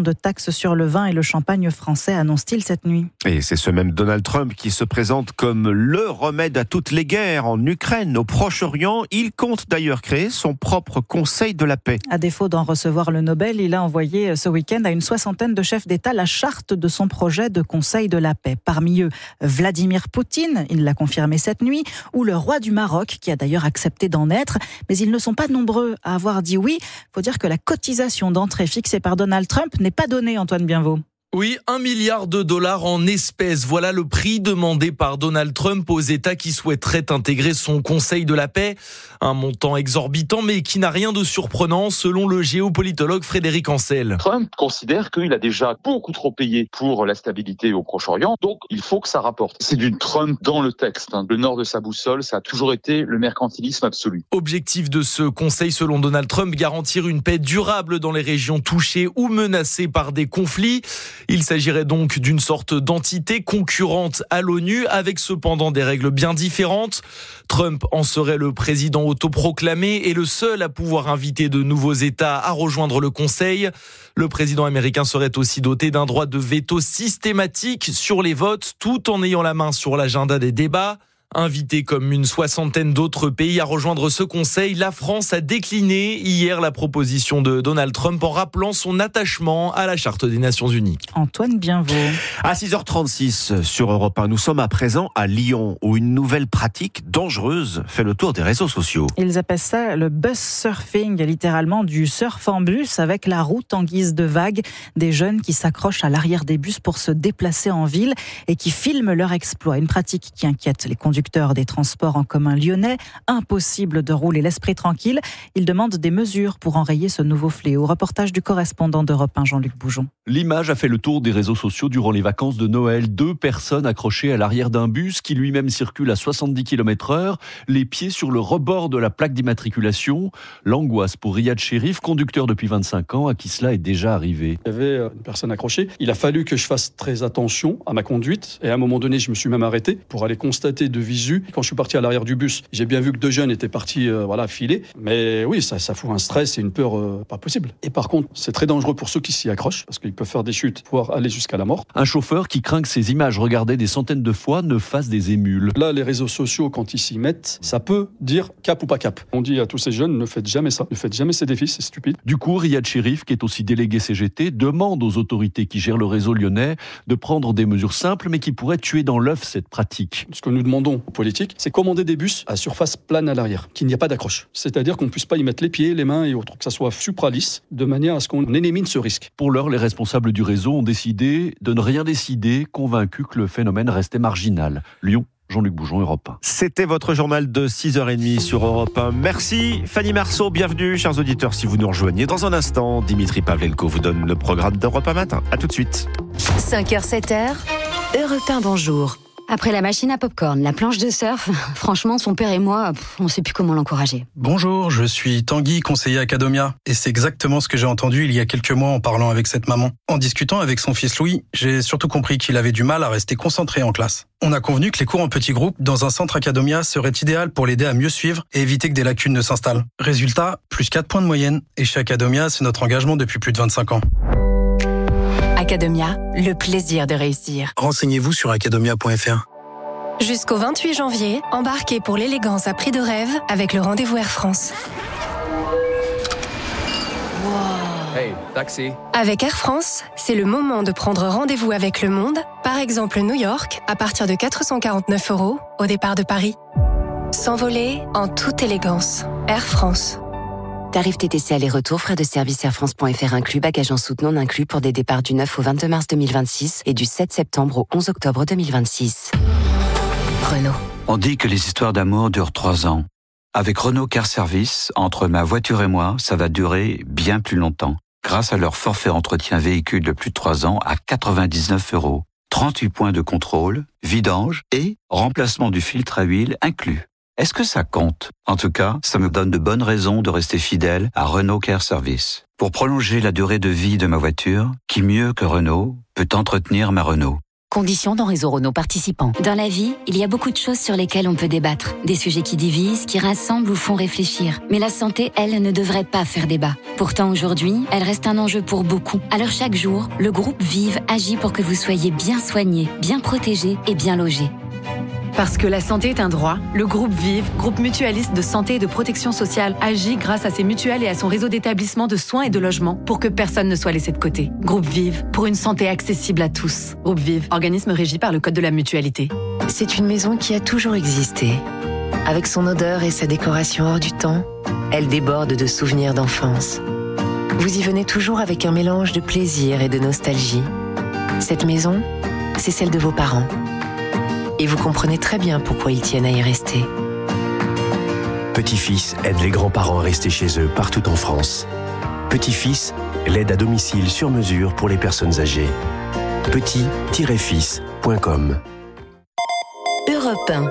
de taxes sur le vin et le champagne français, annonce-t-il cette nuit. Et c'est ce même Donald Trump qui se présente comme le remède à toutes les guerres en Ukraine, au Proche-Orient. Il compte d'ailleurs créer son propre Conseil de la paix. À défaut d'en recevoir le Nobel, il a envoyé ce week-end à une 60aine de chefs d'État la charte de son projet de Conseil de la paix. Parmi eux, Vladimir Poutine, il l'a confirmé cette nuit, ou le roi du Maroc, qui a d'ailleurs accepté d'en être. Mais ils ne sont pas nombreux à avoir dit oui. Il faut dire que la cotisation d'entrée fixée par Donald Trump n'est pas donnée, Antoine Bienvaux. Oui, $1 milliard en espèces. Voilà le prix demandé par Donald Trump aux États qui souhaiteraient intégrer son Conseil de la paix. Un montant exorbitant, mais qui n'a rien de surprenant, selon le géopolitologue Frédéric Ancel. Trump considère qu'il a déjà beaucoup trop payé pour la stabilité au Proche-Orient, donc il faut que ça rapporte. C'est du Trump dans le texte. Le nord de sa boussole, ça a toujours été le mercantilisme absolu. Objectif de ce Conseil, selon Donald Trump, garantir une paix durable dans les régions touchées ou menacées par des conflits. Il s'agirait donc d'une sorte d'entité concurrente à l'ONU, avec cependant des règles bien différentes. Trump en serait le président autoproclamé et le seul à pouvoir inviter de nouveaux États à rejoindre le Conseil. Le président américain serait aussi doté d'un droit de veto systématique sur les votes, tout en ayant la main sur l'agenda des débats. Invité comme une 60aine d'autres pays à rejoindre ce conseil, la France a décliné hier la proposition de Donald Trump en rappelant son attachement à la Charte des Nations Unies. Antoine Bienveau. À 6h36 sur Europe 1, nous sommes à présent à Lyon, où une nouvelle pratique dangereuse fait le tour des réseaux sociaux. Ils appellent ça le bus surfing, littéralement du surf en bus avec la route en guise de vague. Des jeunes qui s'accrochent à l'arrière des bus pour se déplacer en ville et qui filment leur exploit. Une pratique qui inquiète les conducteurs des transports en commun lyonnais. Impossible de rouler l'esprit tranquille. Ils demandent des mesures pour enrayer ce nouveau fléau. Reportage du correspondant d'Europe 1, Jean-Luc Boujon. L'image a fait le tour des réseaux sociaux durant les vacances de Noël. 2 personnes accrochées à l'arrière d'un bus qui lui-même circule à 70 km/h, les pieds sur le rebord de la plaque d'immatriculation. L'angoisse pour Riyad Chérif, conducteur depuis 25 ans, à qui cela est déjà arrivé. Il y avait une personne accrochée. Il a fallu que je fasse très attention à ma conduite. Et à un moment donné, je me suis même arrêté pour aller constater de visu. Quand je suis parti à l'arrière du bus, j'ai bien vu que 2 jeunes étaient partis filer. Mais oui, ça fout un stress et une peur pas possible. Et par contre, c'est très dangereux pour ceux qui s'y accrochent parce qu'ils peuvent faire des chutes, voire aller jusqu'à la mort. Un chauffeur qui craint que ces images regardées des centaines de fois ne fassent des émules. Là, les réseaux sociaux, quand ils s'y mettent, ça peut dire cap ou pas cap. On dit à tous ces jeunes, ne faites jamais ça. Ne faites jamais ces défis, c'est stupide. Du coup, Riyad Chérif, qui est aussi délégué CGT, demande aux autorités qui gèrent le réseau lyonnais de prendre des mesures simples mais qui pourraient tuer dans l'œuf cette pratique. Ce que nous demandons aux politiques, c'est commander des bus à surface plane à l'arrière, qu'il n'y ait pas d'accroche. C'est-à-dire qu'on ne puisse pas y mettre les pieds, les mains et autres, que ça soit supralisse, de manière à ce qu'on élimine ce risque. Pour l'heure, les responsables du réseau ont décidé de ne rien décider, convaincus que le phénomène restait marginal. Lyon, Jean-Luc Boujon, Europe 1. C'était votre journal de 6h30 sur Europe 1. Merci Fanny Marceau, bienvenue chers auditeurs si vous nous rejoignez. Dans un instant, Dimitri Pavlenko vous donne le programme d'Europe 1 matin. A tout de suite. 5h, 7h, Europe 1, bonjour. Après la machine à popcorn, la planche de surf, franchement, son père et moi, on ne sait plus comment l'encourager. Bonjour, je suis Tanguy, conseiller Academia. Et c'est exactement ce que j'ai entendu il y a quelques mois en parlant avec cette maman. En discutant avec son fils Louis, j'ai surtout compris qu'il avait du mal à rester concentré en classe. On a convenu que les cours en petits groupes dans un centre Academia seraient idéal pour l'aider à mieux suivre et éviter que des lacunes ne s'installent. Résultat, plus 4 points de moyenne. Et chez Academia, c'est notre engagement depuis plus de 25 ans. Academia, le plaisir de réussir. Renseignez-vous sur academia.fr. Jusqu'au 28 janvier, embarquez pour l'élégance à prix de rêve avec le rendez-vous Air France. Hey, taxi. Avec Air France, c'est le moment de prendre rendez-vous avec le monde, par exemple New York, à partir de 449 € au départ de Paris. S'envoler en toute élégance. Air France. Tarif TTC aller-retour, frais de service airfrance.fr inclus, bagages en soute non inclus pour des départs du 9 au 22 mars 2026 et du 7 septembre au 11 octobre 2026. Renault. On dit que les histoires d'amour durent 3 ans. Avec Renault Car Service, entre ma voiture et moi, ça va durer bien plus longtemps. Grâce à leur forfait entretien véhicule de plus de 3 ans à 99 €, 38 points de contrôle, vidange et remplacement du filtre à huile inclus. Est-ce que ça compte? En tout cas, ça me donne de bonnes raisons de rester fidèle à Renault Car Service. Pour prolonger la durée de vie de ma voiture, qui mieux que Renault peut entretenir ma Renault? Conditions dans Réseau Renault participant. Dans la vie, il y a beaucoup de choses sur lesquelles on peut débattre. Des sujets qui divisent, qui rassemblent ou font réfléchir. Mais la santé, elle, ne devrait pas faire débat. Pourtant, aujourd'hui, elle reste un enjeu pour beaucoup. Alors chaque jour, le groupe Vive agit pour que vous soyez bien soignés, bien protégés et bien logés. Parce que la santé est un droit, le groupe Vive, groupe mutualiste de santé et de protection sociale, agit grâce à ses mutuelles et à son réseau d'établissements de soins et de logement pour que personne ne soit laissé de côté. Groupe Vive, pour une santé accessible à tous. Groupe Vive, organisme régi par le Code de la mutualité. C'est une maison qui a toujours existé. Avec son odeur et sa décoration hors du temps, elle déborde de souvenirs d'enfance. Vous y venez toujours avec un mélange de plaisir et de nostalgie. Cette maison, c'est celle de vos parents. Et vous comprenez très bien pourquoi ils tiennent à y rester. Petit-fils aide les grands-parents à rester chez eux partout en France. Petit-fils, l'aide à domicile sur mesure pour les personnes âgées. petit-fils.com. Europe 1.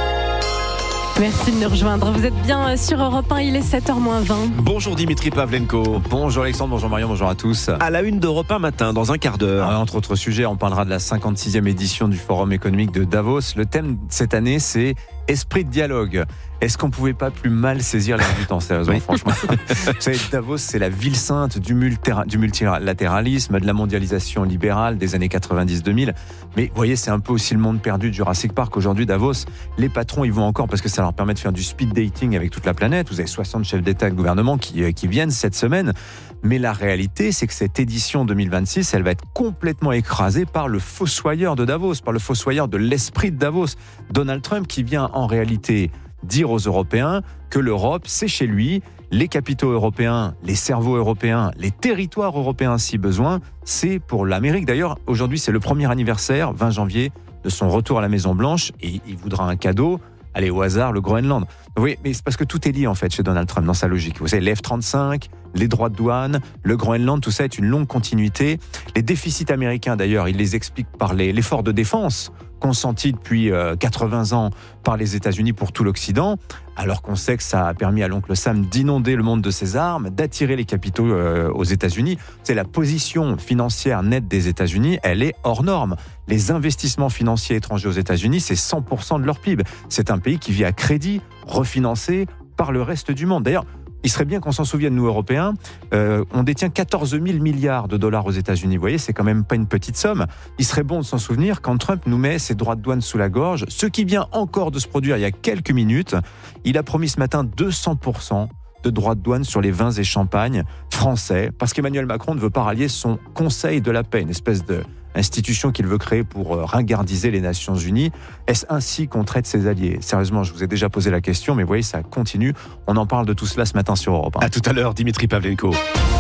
Merci de nous rejoindre. Vous êtes bien sur Europe 1, il est 7h-20. Bonjour Dimitri Pavlenko. Bonjour Alexandre, bonjour Marion, bonjour à tous. À la une d'Europe 1 matin, dans un quart d'heure. Entre autres sujets, on parlera de la 56e édition du Forum économique de Davos. Le thème cette année, c'est esprit de dialogue. Est-ce qu'on pouvait pas plus mal saisir l'air du temps, sérieusement, oui. Franchement. Vous savez, Davos, c'est la ville sainte du multilatéralisme, de la mondialisation libérale des années 90-2000. Mais vous voyez, c'est un peu aussi le monde perdu de Jurassic Park. Aujourd'hui, Davos, les patrons y vont encore parce que ça leur permet de faire du speed dating avec toute la planète. Vous avez 60 chefs d'État et de gouvernement qui viennent cette semaine. Mais la réalité, c'est que cette édition 2026, elle va être complètement écrasée par le fossoyeur de Davos, par le fossoyeur de l'esprit de Davos, Donald Trump, qui vient en réalité dire aux Européens que l'Europe, c'est chez lui, les capitaux européens, les cerveaux européens, les territoires européens si besoin, c'est pour l'Amérique. D'ailleurs, aujourd'hui, c'est le premier anniversaire, 20 janvier, de son retour à la Maison-Blanche, et il voudra un cadeau. Allez, au hasard, le Groenland. Oui, mais c'est parce que tout est lié en fait chez Donald Trump dans sa logique. Vous savez, les F-35, les droits de douane, le Groenland, tout ça est une longue continuité. Les déficits américains, d'ailleurs, il les explique par l'effort de défense consenti depuis 80 ans par les États-Unis pour tout l'Occident, alors qu'on sait que ça a permis à l'oncle Sam d'inonder le monde de ses armes, d'attirer les capitaux aux États-Unis. C'est la position financière nette des États-Unis, elle est hors norme. Les investissements financiers étrangers aux États-Unis, c'est 100% de leur PIB. C'est un pays qui vit à crédit, refinancé par le reste du monde. D'ailleurs, il serait bien qu'on s'en souvienne, nous, Européens. On détient 14 000 milliards de dollars aux États-Unis. Vous voyez, c'est quand même pas une petite somme. Il serait bon de s'en souvenir quand Trump nous met ses droits de douane sous la gorge. Ce qui vient encore de se produire il y a quelques minutes. Il a promis ce matin 200% de droits de douane sur les vins et champagnes français, parce qu'Emmanuel Macron ne veut pas rallier son Conseil de la paix, une espèce d'institution qu'il veut créer pour ringardiser les Nations Unies. Est-ce ainsi qu'on traite ses alliés ? Sérieusement, je vous ai déjà posé la question, mais vous voyez, ça continue. On en parle de tout cela ce matin sur Europe 1. À tout à l'heure, Dimitri Pavlenko.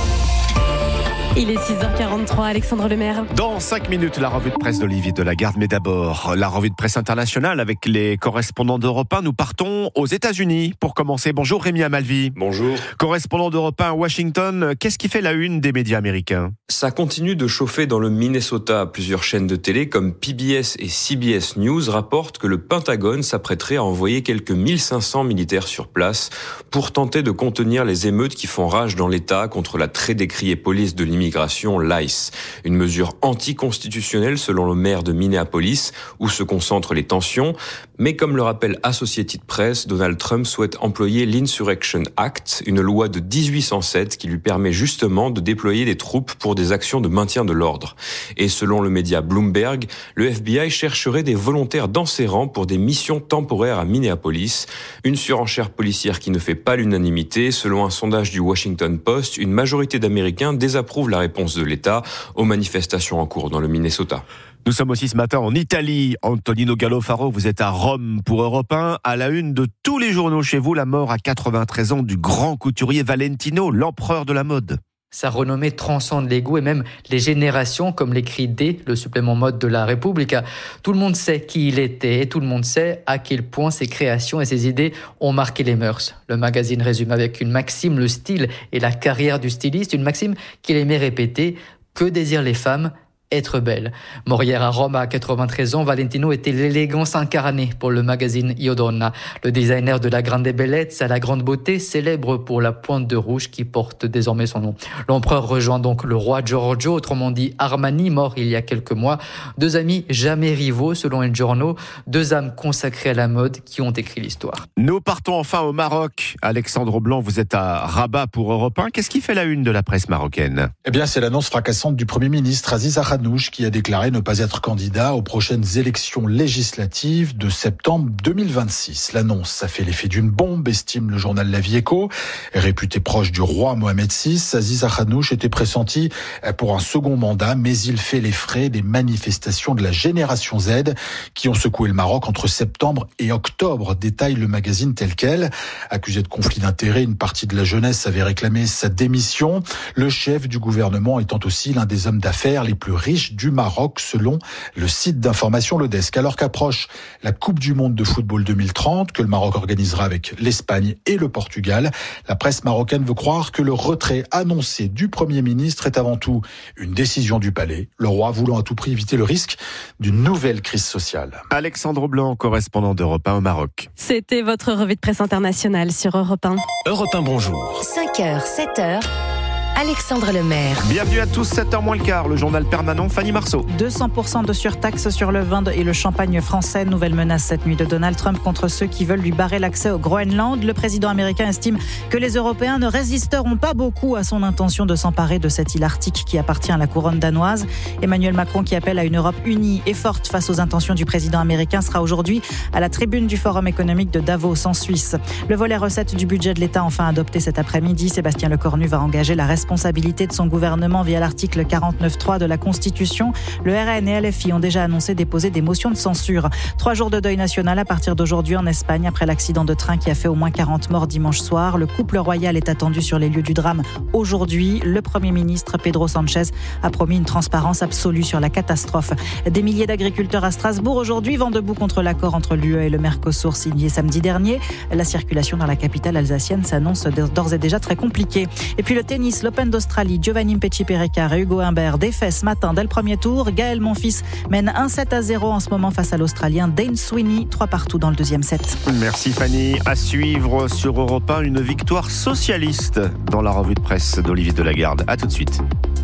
Il est 6h43, Alexandre Lemaire. Dans 5 minutes, la revue de presse d'Olivier Delagarde. Mais d'abord, la revue de presse internationale avec les correspondants d'Europe 1. Nous partons aux États-Unis pour commencer. Bonjour Rémi Amalvi. Bonjour. Correspondant d'Europe 1 à Washington. Qu'est-ce qui fait la une des médias américains ? Ça continue de chauffer dans le Minnesota. Plusieurs chaînes de télé comme PBS et CBS News rapportent que le Pentagone s'apprêterait à envoyer quelques 1500 militaires sur place pour tenter de contenir les émeutes qui font rage dans l'État contre la très décriée police de l'immigration, l'ICE. Une mesure anticonstitutionnelle selon le maire de Minneapolis, où se concentrent les tensions. Mais comme le rappelle Associated Press, Donald Trump souhaite employer l'Insurrection Act, une loi de 1807 qui lui permet justement de déployer des troupes pour des actions de maintien de l'ordre. Et selon le média Bloomberg, le FBI chercherait des volontaires dans ses rangs pour des missions temporaires à Minneapolis. Une surenchère policière qui ne fait pas l'unanimité. Selon un sondage du Washington Post, une majorité d'Américains désapprouvent la réponse de l'État aux manifestations en cours dans le Minnesota. Nous sommes aussi ce matin en Italie. Antonino Gallofaro, vous êtes à Rome pour Europe 1. À la une de tous les journaux chez vous, la mort à 93 ans du grand couturier Valentino, l'empereur de la mode. Sa renommée transcende les goûts et même les générations, comme l'écrit D, le supplément mode de la République. Tout le monde sait qui il était et tout le monde sait à quel point ses créations et ses idées ont marqué les mœurs. Le magazine résume avec une maxime le style et la carrière du styliste, une maxime qu'il aimait répéter: que désirent les femmes ? être belle. Morière à Rome à 93 ans, Valentino était l'élégance incarnée pour le magazine Io Donna. Le designer de la grande bellezza, la grande beauté, célèbre pour la pointe de rouge qui porte désormais son nom. L'empereur rejoint donc le roi Giorgio, autrement dit Armani, mort il y a quelques mois. Deux amis jamais rivaux selon El Giorno, deux âmes consacrées à la mode qui ont écrit l'histoire. Nous partons enfin au Maroc. Alexandre Blanc, vous êtes à Rabat pour Europe 1. Qu'est-ce qui fait la une de la presse marocaine ? Eh bien, c'est l'annonce fracassante du Premier ministre Aziz Akhanouch qui a déclaré ne pas être candidat aux prochaines élections législatives de septembre 2026. L'annonce, ça fait l'effet d'une bombe, estime le journal La Vie Écho. Réputé proche du roi Mohamed VI, Aziz Akhanouch était pressenti pour un second mandat, mais il fait les frais des manifestations de la génération Z qui ont secoué le Maroc entre septembre et octobre, détaille le magazine Tel Quel. Accusé de conflit d'intérêts, une partie de la jeunesse avait réclamé sa démission. Le chef du gouvernement étant aussi l'un des hommes d'affaires les plus riches du Maroc, selon le site d'information Le Desk. Alors qu'approche la Coupe du Monde de football 2030, que le Maroc organisera avec l'Espagne et le Portugal, la presse marocaine veut croire que le retrait annoncé du Premier ministre est avant tout une décision du palais, le roi voulant à tout prix éviter le risque d'une nouvelle crise sociale. Alexandre Blanc, correspondant d'Europe 1 au Maroc. C'était votre revue de presse internationale sur Europe 1. Europe 1, bonjour. 5h, 7h. Alexandre Lemaire. Bienvenue à tous, 7h moins le quart, le journal permanent, Fanny Marceau. 200% de surtaxe sur le vin et le champagne français. Nouvelle menace cette nuit de Donald Trump contre ceux qui veulent lui barrer l'accès au Groenland. Le président américain estime que les Européens ne résisteront pas beaucoup à son intention de s'emparer de cette île arctique qui appartient à la couronne danoise. Emmanuel Macron, qui appelle à une Europe unie et forte face aux intentions du président américain, sera aujourd'hui à la tribune du Forum économique de Davos en Suisse. Le volet recettes du budget de l'État enfin adopté cet après-midi. Sébastien Lecornu va engager la responsabilité de son gouvernement via l'article 49.3 de la Constitution. Le RN et LFI ont déjà annoncé déposer des motions de censure. 3 jours de deuil national à partir d'aujourd'hui en Espagne après l'accident de train qui a fait au moins 40 morts dimanche soir. Le couple royal est attendu sur les lieux du drame aujourd'hui. Le Premier ministre Pedro Sanchez a promis une transparence absolue sur la catastrophe. Des milliers d'agriculteurs à Strasbourg aujourd'hui vont debout contre l'accord entre l'UE et le Mercosur signé samedi dernier. La circulation dans la capitale alsacienne s'annonce d'ores et déjà très compliquée. Et puis le tennis, l'Open d'Australie, Giovanni Mpetshi-Pereka et Hugo Humbert défait ce matin dès le premier tour. Gaël Monfils mène 1-7-0 en ce moment face à l'Australien Dane Sweeney, 3-2 dans le deuxième set. Merci Fanny. À suivre sur Europe 1, une victoire socialiste dans la revue de presse d'Olivier Delagarde. À tout de suite.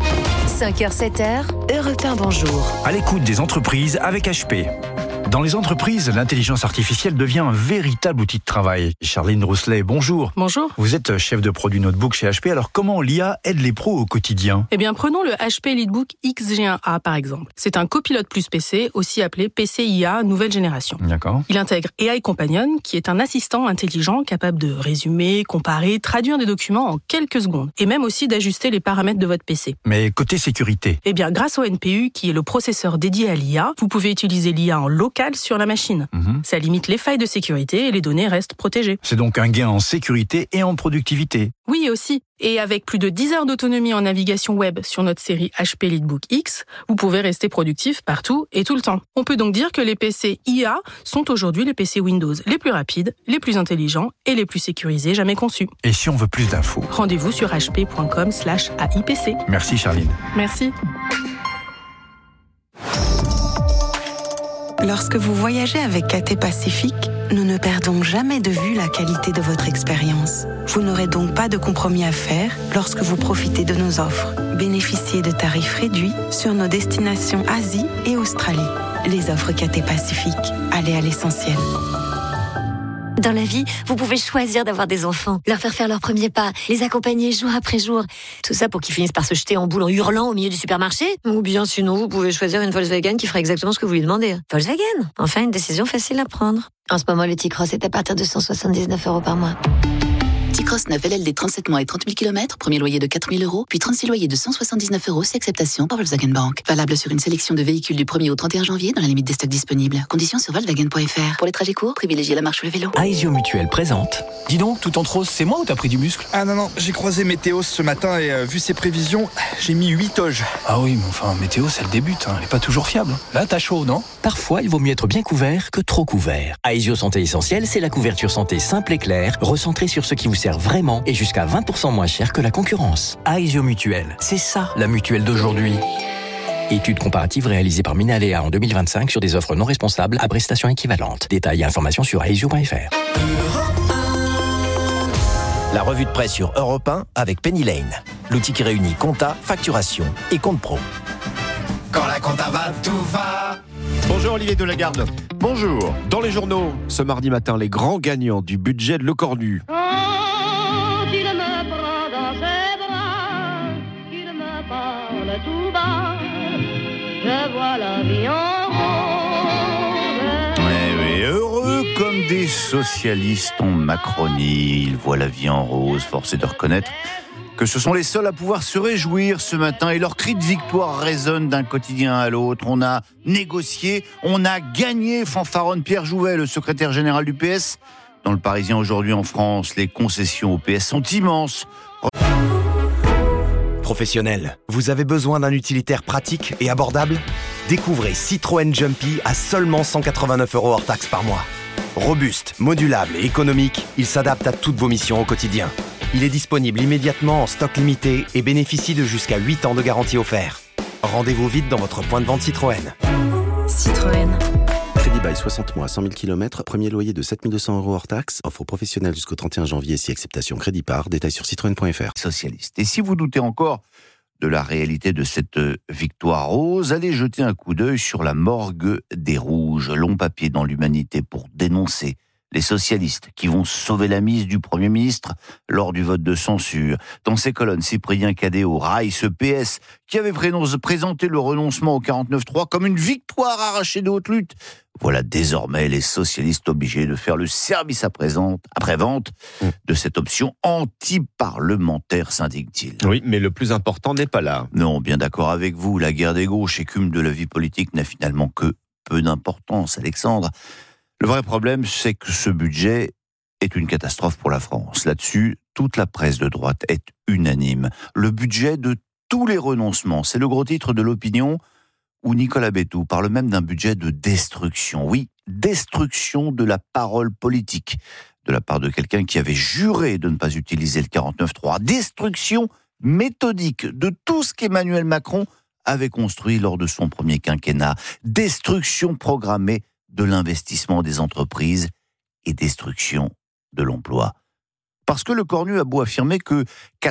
5h, 7h, Europe 1, bonjour. À l'écoute des entreprises avec HP. Dans les entreprises, l'intelligence artificielle devient un véritable outil de travail. Charline Rousselet, bonjour. Bonjour. Vous êtes chef de produit notebook chez HP. Alors, comment l'IA aide les pros au quotidien ? Eh bien, prenons le HP EliteBook XG1A par exemple. C'est un copilote plus PC, aussi appelé PCIA nouvelle génération. D'accord. Il intègre AI Companion, qui est un assistant intelligent capable de résumer, comparer, traduire des documents en quelques secondes. Et même aussi d'ajuster les paramètres de votre PC. Mais côté sécurité ? Eh bien, grâce au NPU, qui est le processeur dédié à l'IA, vous pouvez utiliser l'IA en local sur la machine. Ça limite les failles de sécurité et les données restent protégées. C'est donc un gain en sécurité et en productivité. Oui, aussi. Et avec plus de 10 heures d'autonomie en navigation web sur notre série HP EliteBook X, vous pouvez rester productif partout et tout le temps. On peut donc dire que les PC IA sont aujourd'hui les PC Windows les plus rapides, les plus intelligents et les plus sécurisés jamais conçus. Et si on veut plus d'infos ? Rendez-vous sur hp.com/AIPC. Merci Charline. Merci. Lorsque vous voyagez avec KT Pacifique, nous ne perdons jamais de vue la qualité de votre expérience. Vous n'aurez donc pas de compromis à faire lorsque vous profitez de nos offres. Bénéficiez de tarifs réduits sur nos destinations Asie et Australie. Les offres KT Pacifique, allez à l'essentiel. Dans la vie, vous pouvez choisir d'avoir des enfants, leur faire leur premier pas, les accompagner jour après jour. Tout ça pour qu'ils finissent par se jeter en boule en hurlant au milieu du supermarché. Ou bien sinon, vous pouvez choisir une Volkswagen qui fera exactement ce que vous lui demandez. Volkswagen, enfin une décision facile à prendre. En ce moment, le T-Cross est à partir de 179 € par mois. T-Cross 9 LLD 37 mois et 30 000 km, premier loyer de 4 000 €, puis 36 loyers de 179 € si acceptation par Volkswagen Bank. Valable sur une sélection de véhicules du 1er au 31 janvier dans la limite des stocks disponibles. Conditions sur Volkswagen.fr. Pour les trajets courts, privilégiez la marche ou le vélo. Aesio Mutuelle présente. Dis donc, tout en rose, c'est moi ou t'as pris du muscle ? Ah non, j'ai croisé Météo ce matin et vu ses prévisions, j'ai mis 8 toges. Ah oui, mais enfin, Météo, c'est le début, elle est pas toujours fiable. Là, t'as chaud, non ? Parfois, il vaut mieux être bien couvert que trop couvert. Aesio Santé Essentielle, c'est la couverture santé simple et claire, recentrée sur ce qui vous sert vraiment et jusqu'à 20% moins cher que la concurrence. Aesio Mutuelle, c'est ça la mutuelle d'aujourd'hui. Étude comparative réalisée par Minalea en 2025 sur des offres non responsables à prestations équivalentes. Détails et informations sur aesio.fr. La revue de presse sur Europe 1 avec Penny Lane. L'outil qui réunit compta, facturation et compte pro. Quand la compta va, tout va. Bonjour Olivier Delagarde. Bonjour. Dans les journaux, ce mardi matin, les grands gagnants du budget de Le Cornu. Quand il me prend dans ses bras, qu'il me parle tout bas, je vois la vie en rose. Oui, heureux comme des socialistes en Macronie, ils voient la vie en rose, force est de reconnaître que ce sont les seuls à pouvoir se réjouir ce matin et leurs cris de victoire résonnent d'un quotidien à l'autre. On a négocié, on a gagné, fanfaronne Pierre Jouvet, le secrétaire général du PS. Dans le Parisien aujourd'hui en France, les concessions au PS sont immenses. Professionnel, vous avez besoin d'un utilitaire pratique et abordable ? Découvrez Citroën Jumpy à seulement 189 € hors taxe par mois. Robuste, modulable et économique, il s'adapte à toutes vos missions au quotidien. Il est disponible immédiatement en stock limité et bénéficie de jusqu'à 8 ans de garantie offerte. Rendez-vous vite dans votre point de vente Citroën. Citroën. Crédit bail 60 mois, 100 000 km, premier loyer de 7 200 € hors taxe, offre professionnelle jusqu'au 31 janvier si acceptation crédit par, détail sur citroën.fr. Socialiste. Et si vous doutez encore de la réalité de cette victoire rose, allez jeter un coup d'œil sur la morgue des Rouges, long papier dans l'Humanité pour dénoncer les socialistes qui vont sauver la mise du Premier ministre lors du vote de censure. Dans ces colonnes, Cyprien Cadéot raille ce PS qui avait présenté le renoncement au 49-3 comme une victoire arrachée de haute lutte. Voilà désormais les socialistes obligés de faire le service après-vente de cette option anti-parlementaire, s'indigne-t-il. Oui, mais le plus important n'est pas là. Non, bien d'accord avec vous, la guerre des gauches, écume de la vie politique, n'a finalement que peu d'importance, Alexandre. Le vrai problème, c'est que ce budget est une catastrophe pour la France. Là-dessus, toute la presse de droite est unanime. Le budget de tous les renoncements, c'est le gros titre de l'Opinion, où Nicolas Bétou parle même d'un budget de destruction. Oui, destruction de la parole politique, de la part de quelqu'un qui avait juré de ne pas utiliser le 49.3. Destruction méthodique de tout ce qu'Emmanuel Macron avait construit lors de son premier quinquennat. Destruction programmée de l'investissement des entreprises et destruction de l'emploi. Parce que le Cornu a beau affirmer que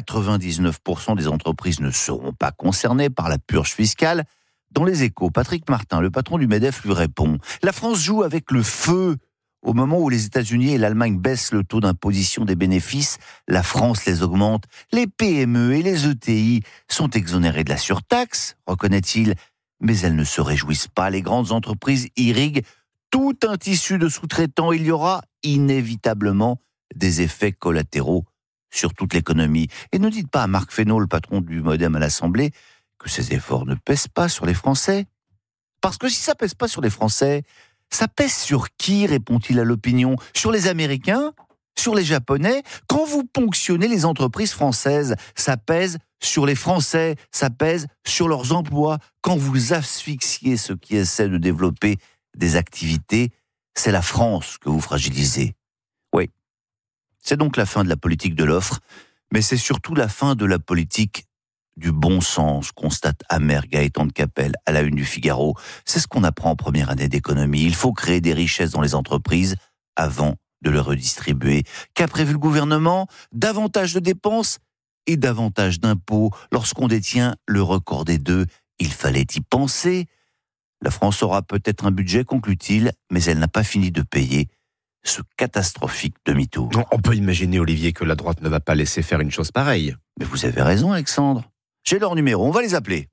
99% des entreprises ne seront pas concernées par la purge fiscale, dans les Échos, Patrick Martin, le patron du MEDEF, lui répond « La France joue avec le feu. Au moment où les États-Unis et l'Allemagne baissent le taux d'imposition des bénéfices, la France les augmente. Les PME et les ETI sont exonérées de la surtaxe, reconnaît-il, mais elles ne se réjouissent pas. Les grandes entreprises irriguent tout un tissu de sous-traitants, il y aura inévitablement des effets collatéraux sur toute l'économie. Et ne dites pas à Marc Fesneau, le patron du Modem à l'Assemblée, que ces efforts ne pèsent pas sur les Français. Parce que si ça pèse pas sur les Français, ça pèse sur qui, répond-il à l'Opinion ? Sur les Américains ? Sur les Japonais ? Quand vous ponctionnez les entreprises françaises, ça pèse sur les Français, ça pèse sur leurs emplois. Quand vous asphyxiez ceux qui essaient de développer des activités, c'est la France que vous fragilisez. Oui, c'est donc la fin de la politique de l'offre, mais c'est surtout la fin de la politique du bon sens, constate amer Gaëtan de Capelle à la une du Figaro. C'est ce qu'on apprend en première année d'économie. Il faut créer des richesses dans les entreprises avant de les redistribuer. Qu'a prévu le gouvernement ? Davantage de dépenses et davantage d'impôts. Lorsqu'on détient le record des deux, il fallait y penser. La France aura peut-être un budget, conclut-il, mais elle n'a pas fini de payer ce catastrophique demi-tour. On peut imaginer, Olivier, que la droite ne va pas laisser faire une chose pareille. Mais vous avez raison, Alexandre. J'ai leur numéro, on va les appeler.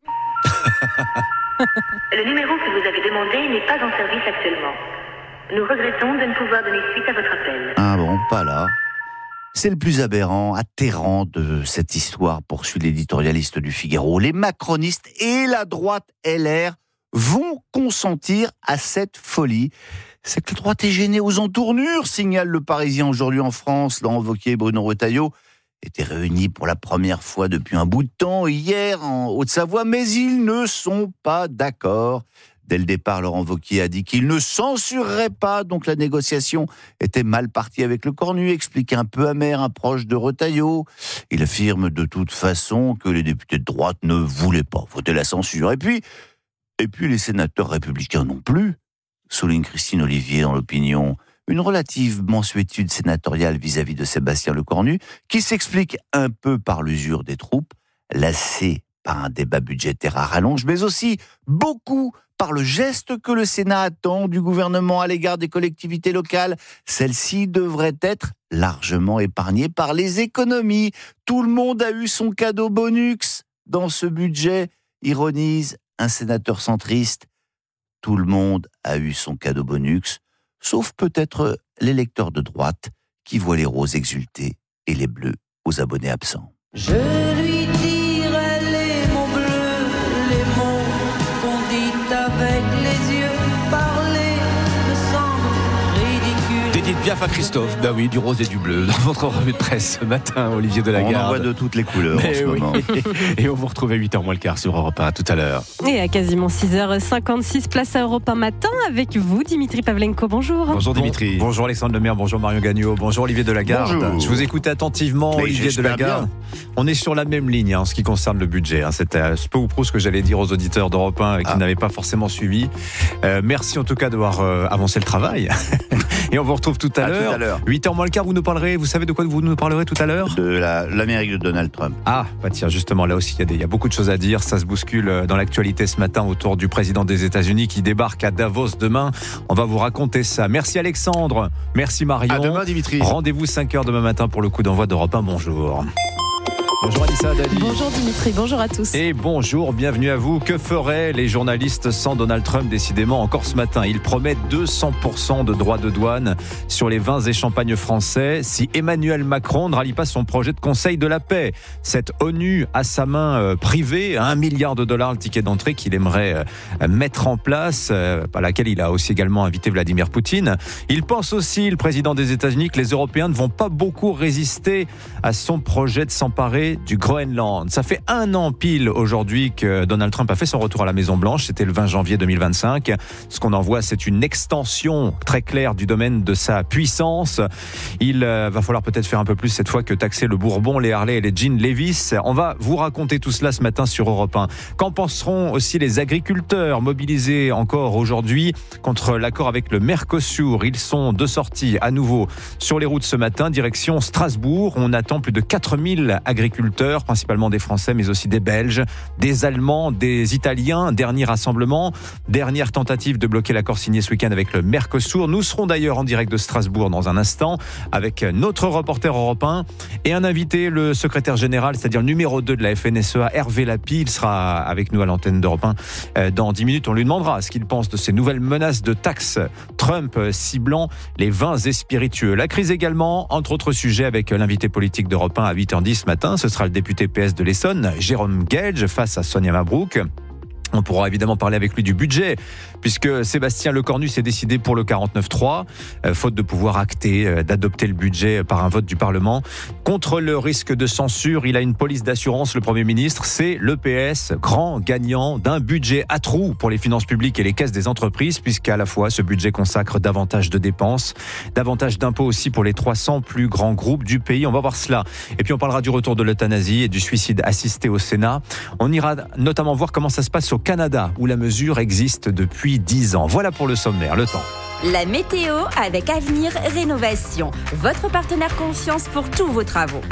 Le numéro que vous avez demandé n'est pas en service actuellement. Nous regrettons de ne pouvoir donner suite à votre appel. Ah bon, pas là. C'est le plus aberrant, atterrant de cette histoire, poursuit l'éditorialiste du Figaro. Les macronistes et la droite LR vont consentir à cette folie. C'est que la droite est gênée aux entournures, signale le Parisien aujourd'hui en France. Laurent Wauquiez et Bruno Retailleau étaient réunis pour la première fois depuis un bout de temps hier en Haute-Savoie, mais ils ne sont pas d'accord. Dès le départ, Laurent Wauquiez a dit qu'il ne censurerait pas, donc la négociation était mal partie avec le Cornu, explique un peu amer un proche de Retailleau. Il affirme de toute façon que les députés de droite ne voulaient pas voter la censure. Et puis les sénateurs républicains non plus, souligne Christine Olivier dans l'Opinion. Une relative mansuétude sénatoriale vis-à-vis de Sébastien Lecornu, qui s'explique un peu par l'usure des troupes, lassé par un débat budgétaire à rallonge, mais aussi beaucoup par le geste que le Sénat attend du gouvernement à l'égard des collectivités locales. Celles-ci devraient être largement épargnées par les économies. Tout le monde a eu son cadeau bonus dans ce budget, ironise un sénateur centriste. Tout le monde a eu son cadeau bonus, sauf peut-être l'électeur de droite qui voit les roses exulter et les bleus aux abonnés absents. Je lui dirai les mots bleus, les mots qu'on dit avec les yeux, parler me semble ridicule. Dédié de Biaf à Christophe, ben oui, du rose et du bleu, dans votre revue de presse ce matin, Olivier Delagarde. On en voit de toutes les couleurs en ce moment. Et on vous retrouve à 8h moins le quart sur Europe 1, à tout à l'heure. Et à quasiment 6h56, place à Europe 1 matin avec vous, Dimitri Pavlenko, bonjour. Bonjour Dimitri. Bonjour Alexandre Lemaire, bonjour Marion Gagnon, bonjour Olivier Delagarde. Bonjour. Je vous écoute attentivement, Mais Olivier Delagarde. On est sur la même ligne en ce qui concerne le budget. C'était peu ou prou ce que j'allais dire aux auditeurs d'Europe 1 qui n'avaient pas forcément suivi. Merci en tout cas d'avoir avancé le travail. Et on vous retrouve tout à l'heure. 8h moins le quart, vous savez de quoi vous nous parlerez tout à l'heure ? De l'Amérique de Donald Trump. Ah, bah tiens, justement, là aussi, il y a beaucoup de choses à dire. Ça se bouscule dans l'actualité ce matin autour du président des États-Unis qui débarque à Davos demain. On va vous raconter ça. Merci Alexandre. Merci Marion. À demain, Dimitri. Rendez-vous 5h demain matin pour le coup d'envoi d'Europe 1. Bonjour. Bonjour Anissa Dadi. Bonjour Dimitri, bonjour à tous. Et bonjour, bienvenue à vous. Que feraient les journalistes sans Donald Trump décidément encore ce matin ? Il promet 200% de droits de douane sur les vins et champagnes français si Emmanuel Macron ne rallie pas son projet de conseil de la paix. Cette ONU à sa main privée, $1 milliard le ticket d'entrée qu'il aimerait mettre en place, à laquelle il a aussi également invité Vladimir Poutine. Il pense aussi, le président des États-Unis, que les Européens ne vont pas beaucoup résister à son projet de s'emparer du Groenland. Ça fait 1 an pile aujourd'hui que Donald Trump a fait son retour à la Maison-Blanche. C'était le 20 janvier 2025. Ce qu'on en voit, c'est une extension très claire du domaine de sa puissance. Il va falloir peut-être faire un peu plus cette fois que taxer le Bourbon, les Harley et les jeans Levi's. On va vous raconter tout cela ce matin sur Europe 1. Qu'en penseront aussi les agriculteurs mobilisés encore aujourd'hui contre l'accord avec le Mercosur? Ils sont de sortie à nouveau sur les routes ce matin, direction Strasbourg. On attend plus de 4000 agriculteurs, principalement des Français, mais aussi des Belges, des Allemands, des Italiens. Dernier rassemblement, dernière tentative de bloquer l'accord signé ce week-end avec le Mercosur. Nous serons d'ailleurs en direct de Strasbourg dans un instant avec notre reporter européen et un invité, le secrétaire général, c'est-à-dire le numéro 2 de la FNSEA, Hervé Lapie. Il sera avec nous à l'antenne d'Europe 1 dans 10 minutes. On lui demandera ce qu'il pense de ces nouvelles menaces de taxes Trump ciblant les vins et spiritueux. La crise également, entre autres sujets, avec l'invité politique d'Europe 1 à 8h10 ce matin. Ce sera le député PS de l'Essonne, Jérôme Gage, face à Sonia Mabrouk. On pourra évidemment parler avec lui du budget, puisque Sébastien Lecornu s'est décidé pour le 49.3, faute de pouvoir acter, d'adopter le budget par un vote du Parlement. Contre le risque de censure, il a une police d'assurance, le Premier ministre, c'est le PS, grand gagnant d'un budget à trous pour les finances publiques et les caisses des entreprises, puisqu'à la fois ce budget consacre davantage de dépenses, davantage d'impôts aussi pour les 300 plus grands groupes du pays. On va voir cela. Et puis on parlera du retour de l'euthanasie et du suicide assisté au Sénat. On ira notamment voir comment ça se passe au Canada, où la mesure existe depuis 10 ans. Voilà pour le sommaire, le temps. La météo avec Avenir Rénovation, votre partenaire confiance pour tous vos travaux.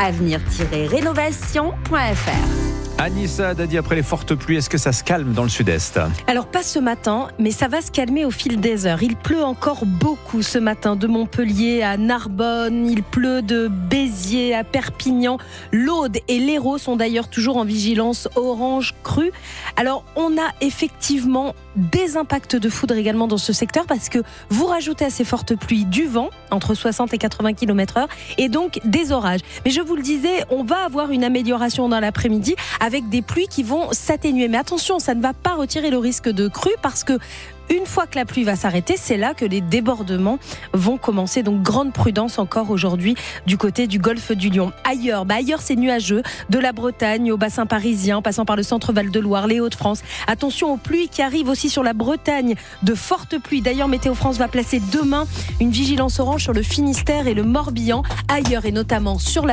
avenir-rénovation.fr. Anissa Dadi, après les fortes pluies, est-ce que ça se calme dans le sud-est ? Alors pas ce matin, mais ça va se calmer au fil des heures. Il pleut encore beaucoup ce matin, de Montpellier à Narbonne, il pleut de Béziers à Perpignan. L'Aude et l'Hérault sont d'ailleurs toujours en vigilance orange crue. Alors on a effectivement des impacts de foudre également dans ce secteur parce que vous rajoutez à ces fortes pluies du vent entre 60 et 80 km/h et donc des orages. Mais je vous le disais, on va avoir une amélioration dans l'après-midi avec des pluies qui vont s'atténuer. Mais attention, ça ne va pas retirer le risque de crue parce que une fois que la pluie va s'arrêter, c'est là que les débordements vont commencer. Donc grande prudence encore aujourd'hui du côté du golfe du Lion. Ailleurs, c'est nuageux, de la Bretagne au bassin parisien, passant par le centre Val-de-Loire, les Hauts-de-France. Attention aux pluies qui arrivent aussi sur la Bretagne, de fortes pluies. D'ailleurs, Météo France va placer demain une vigilance orange sur le Finistère et le Morbihan. Ailleurs et notamment sur la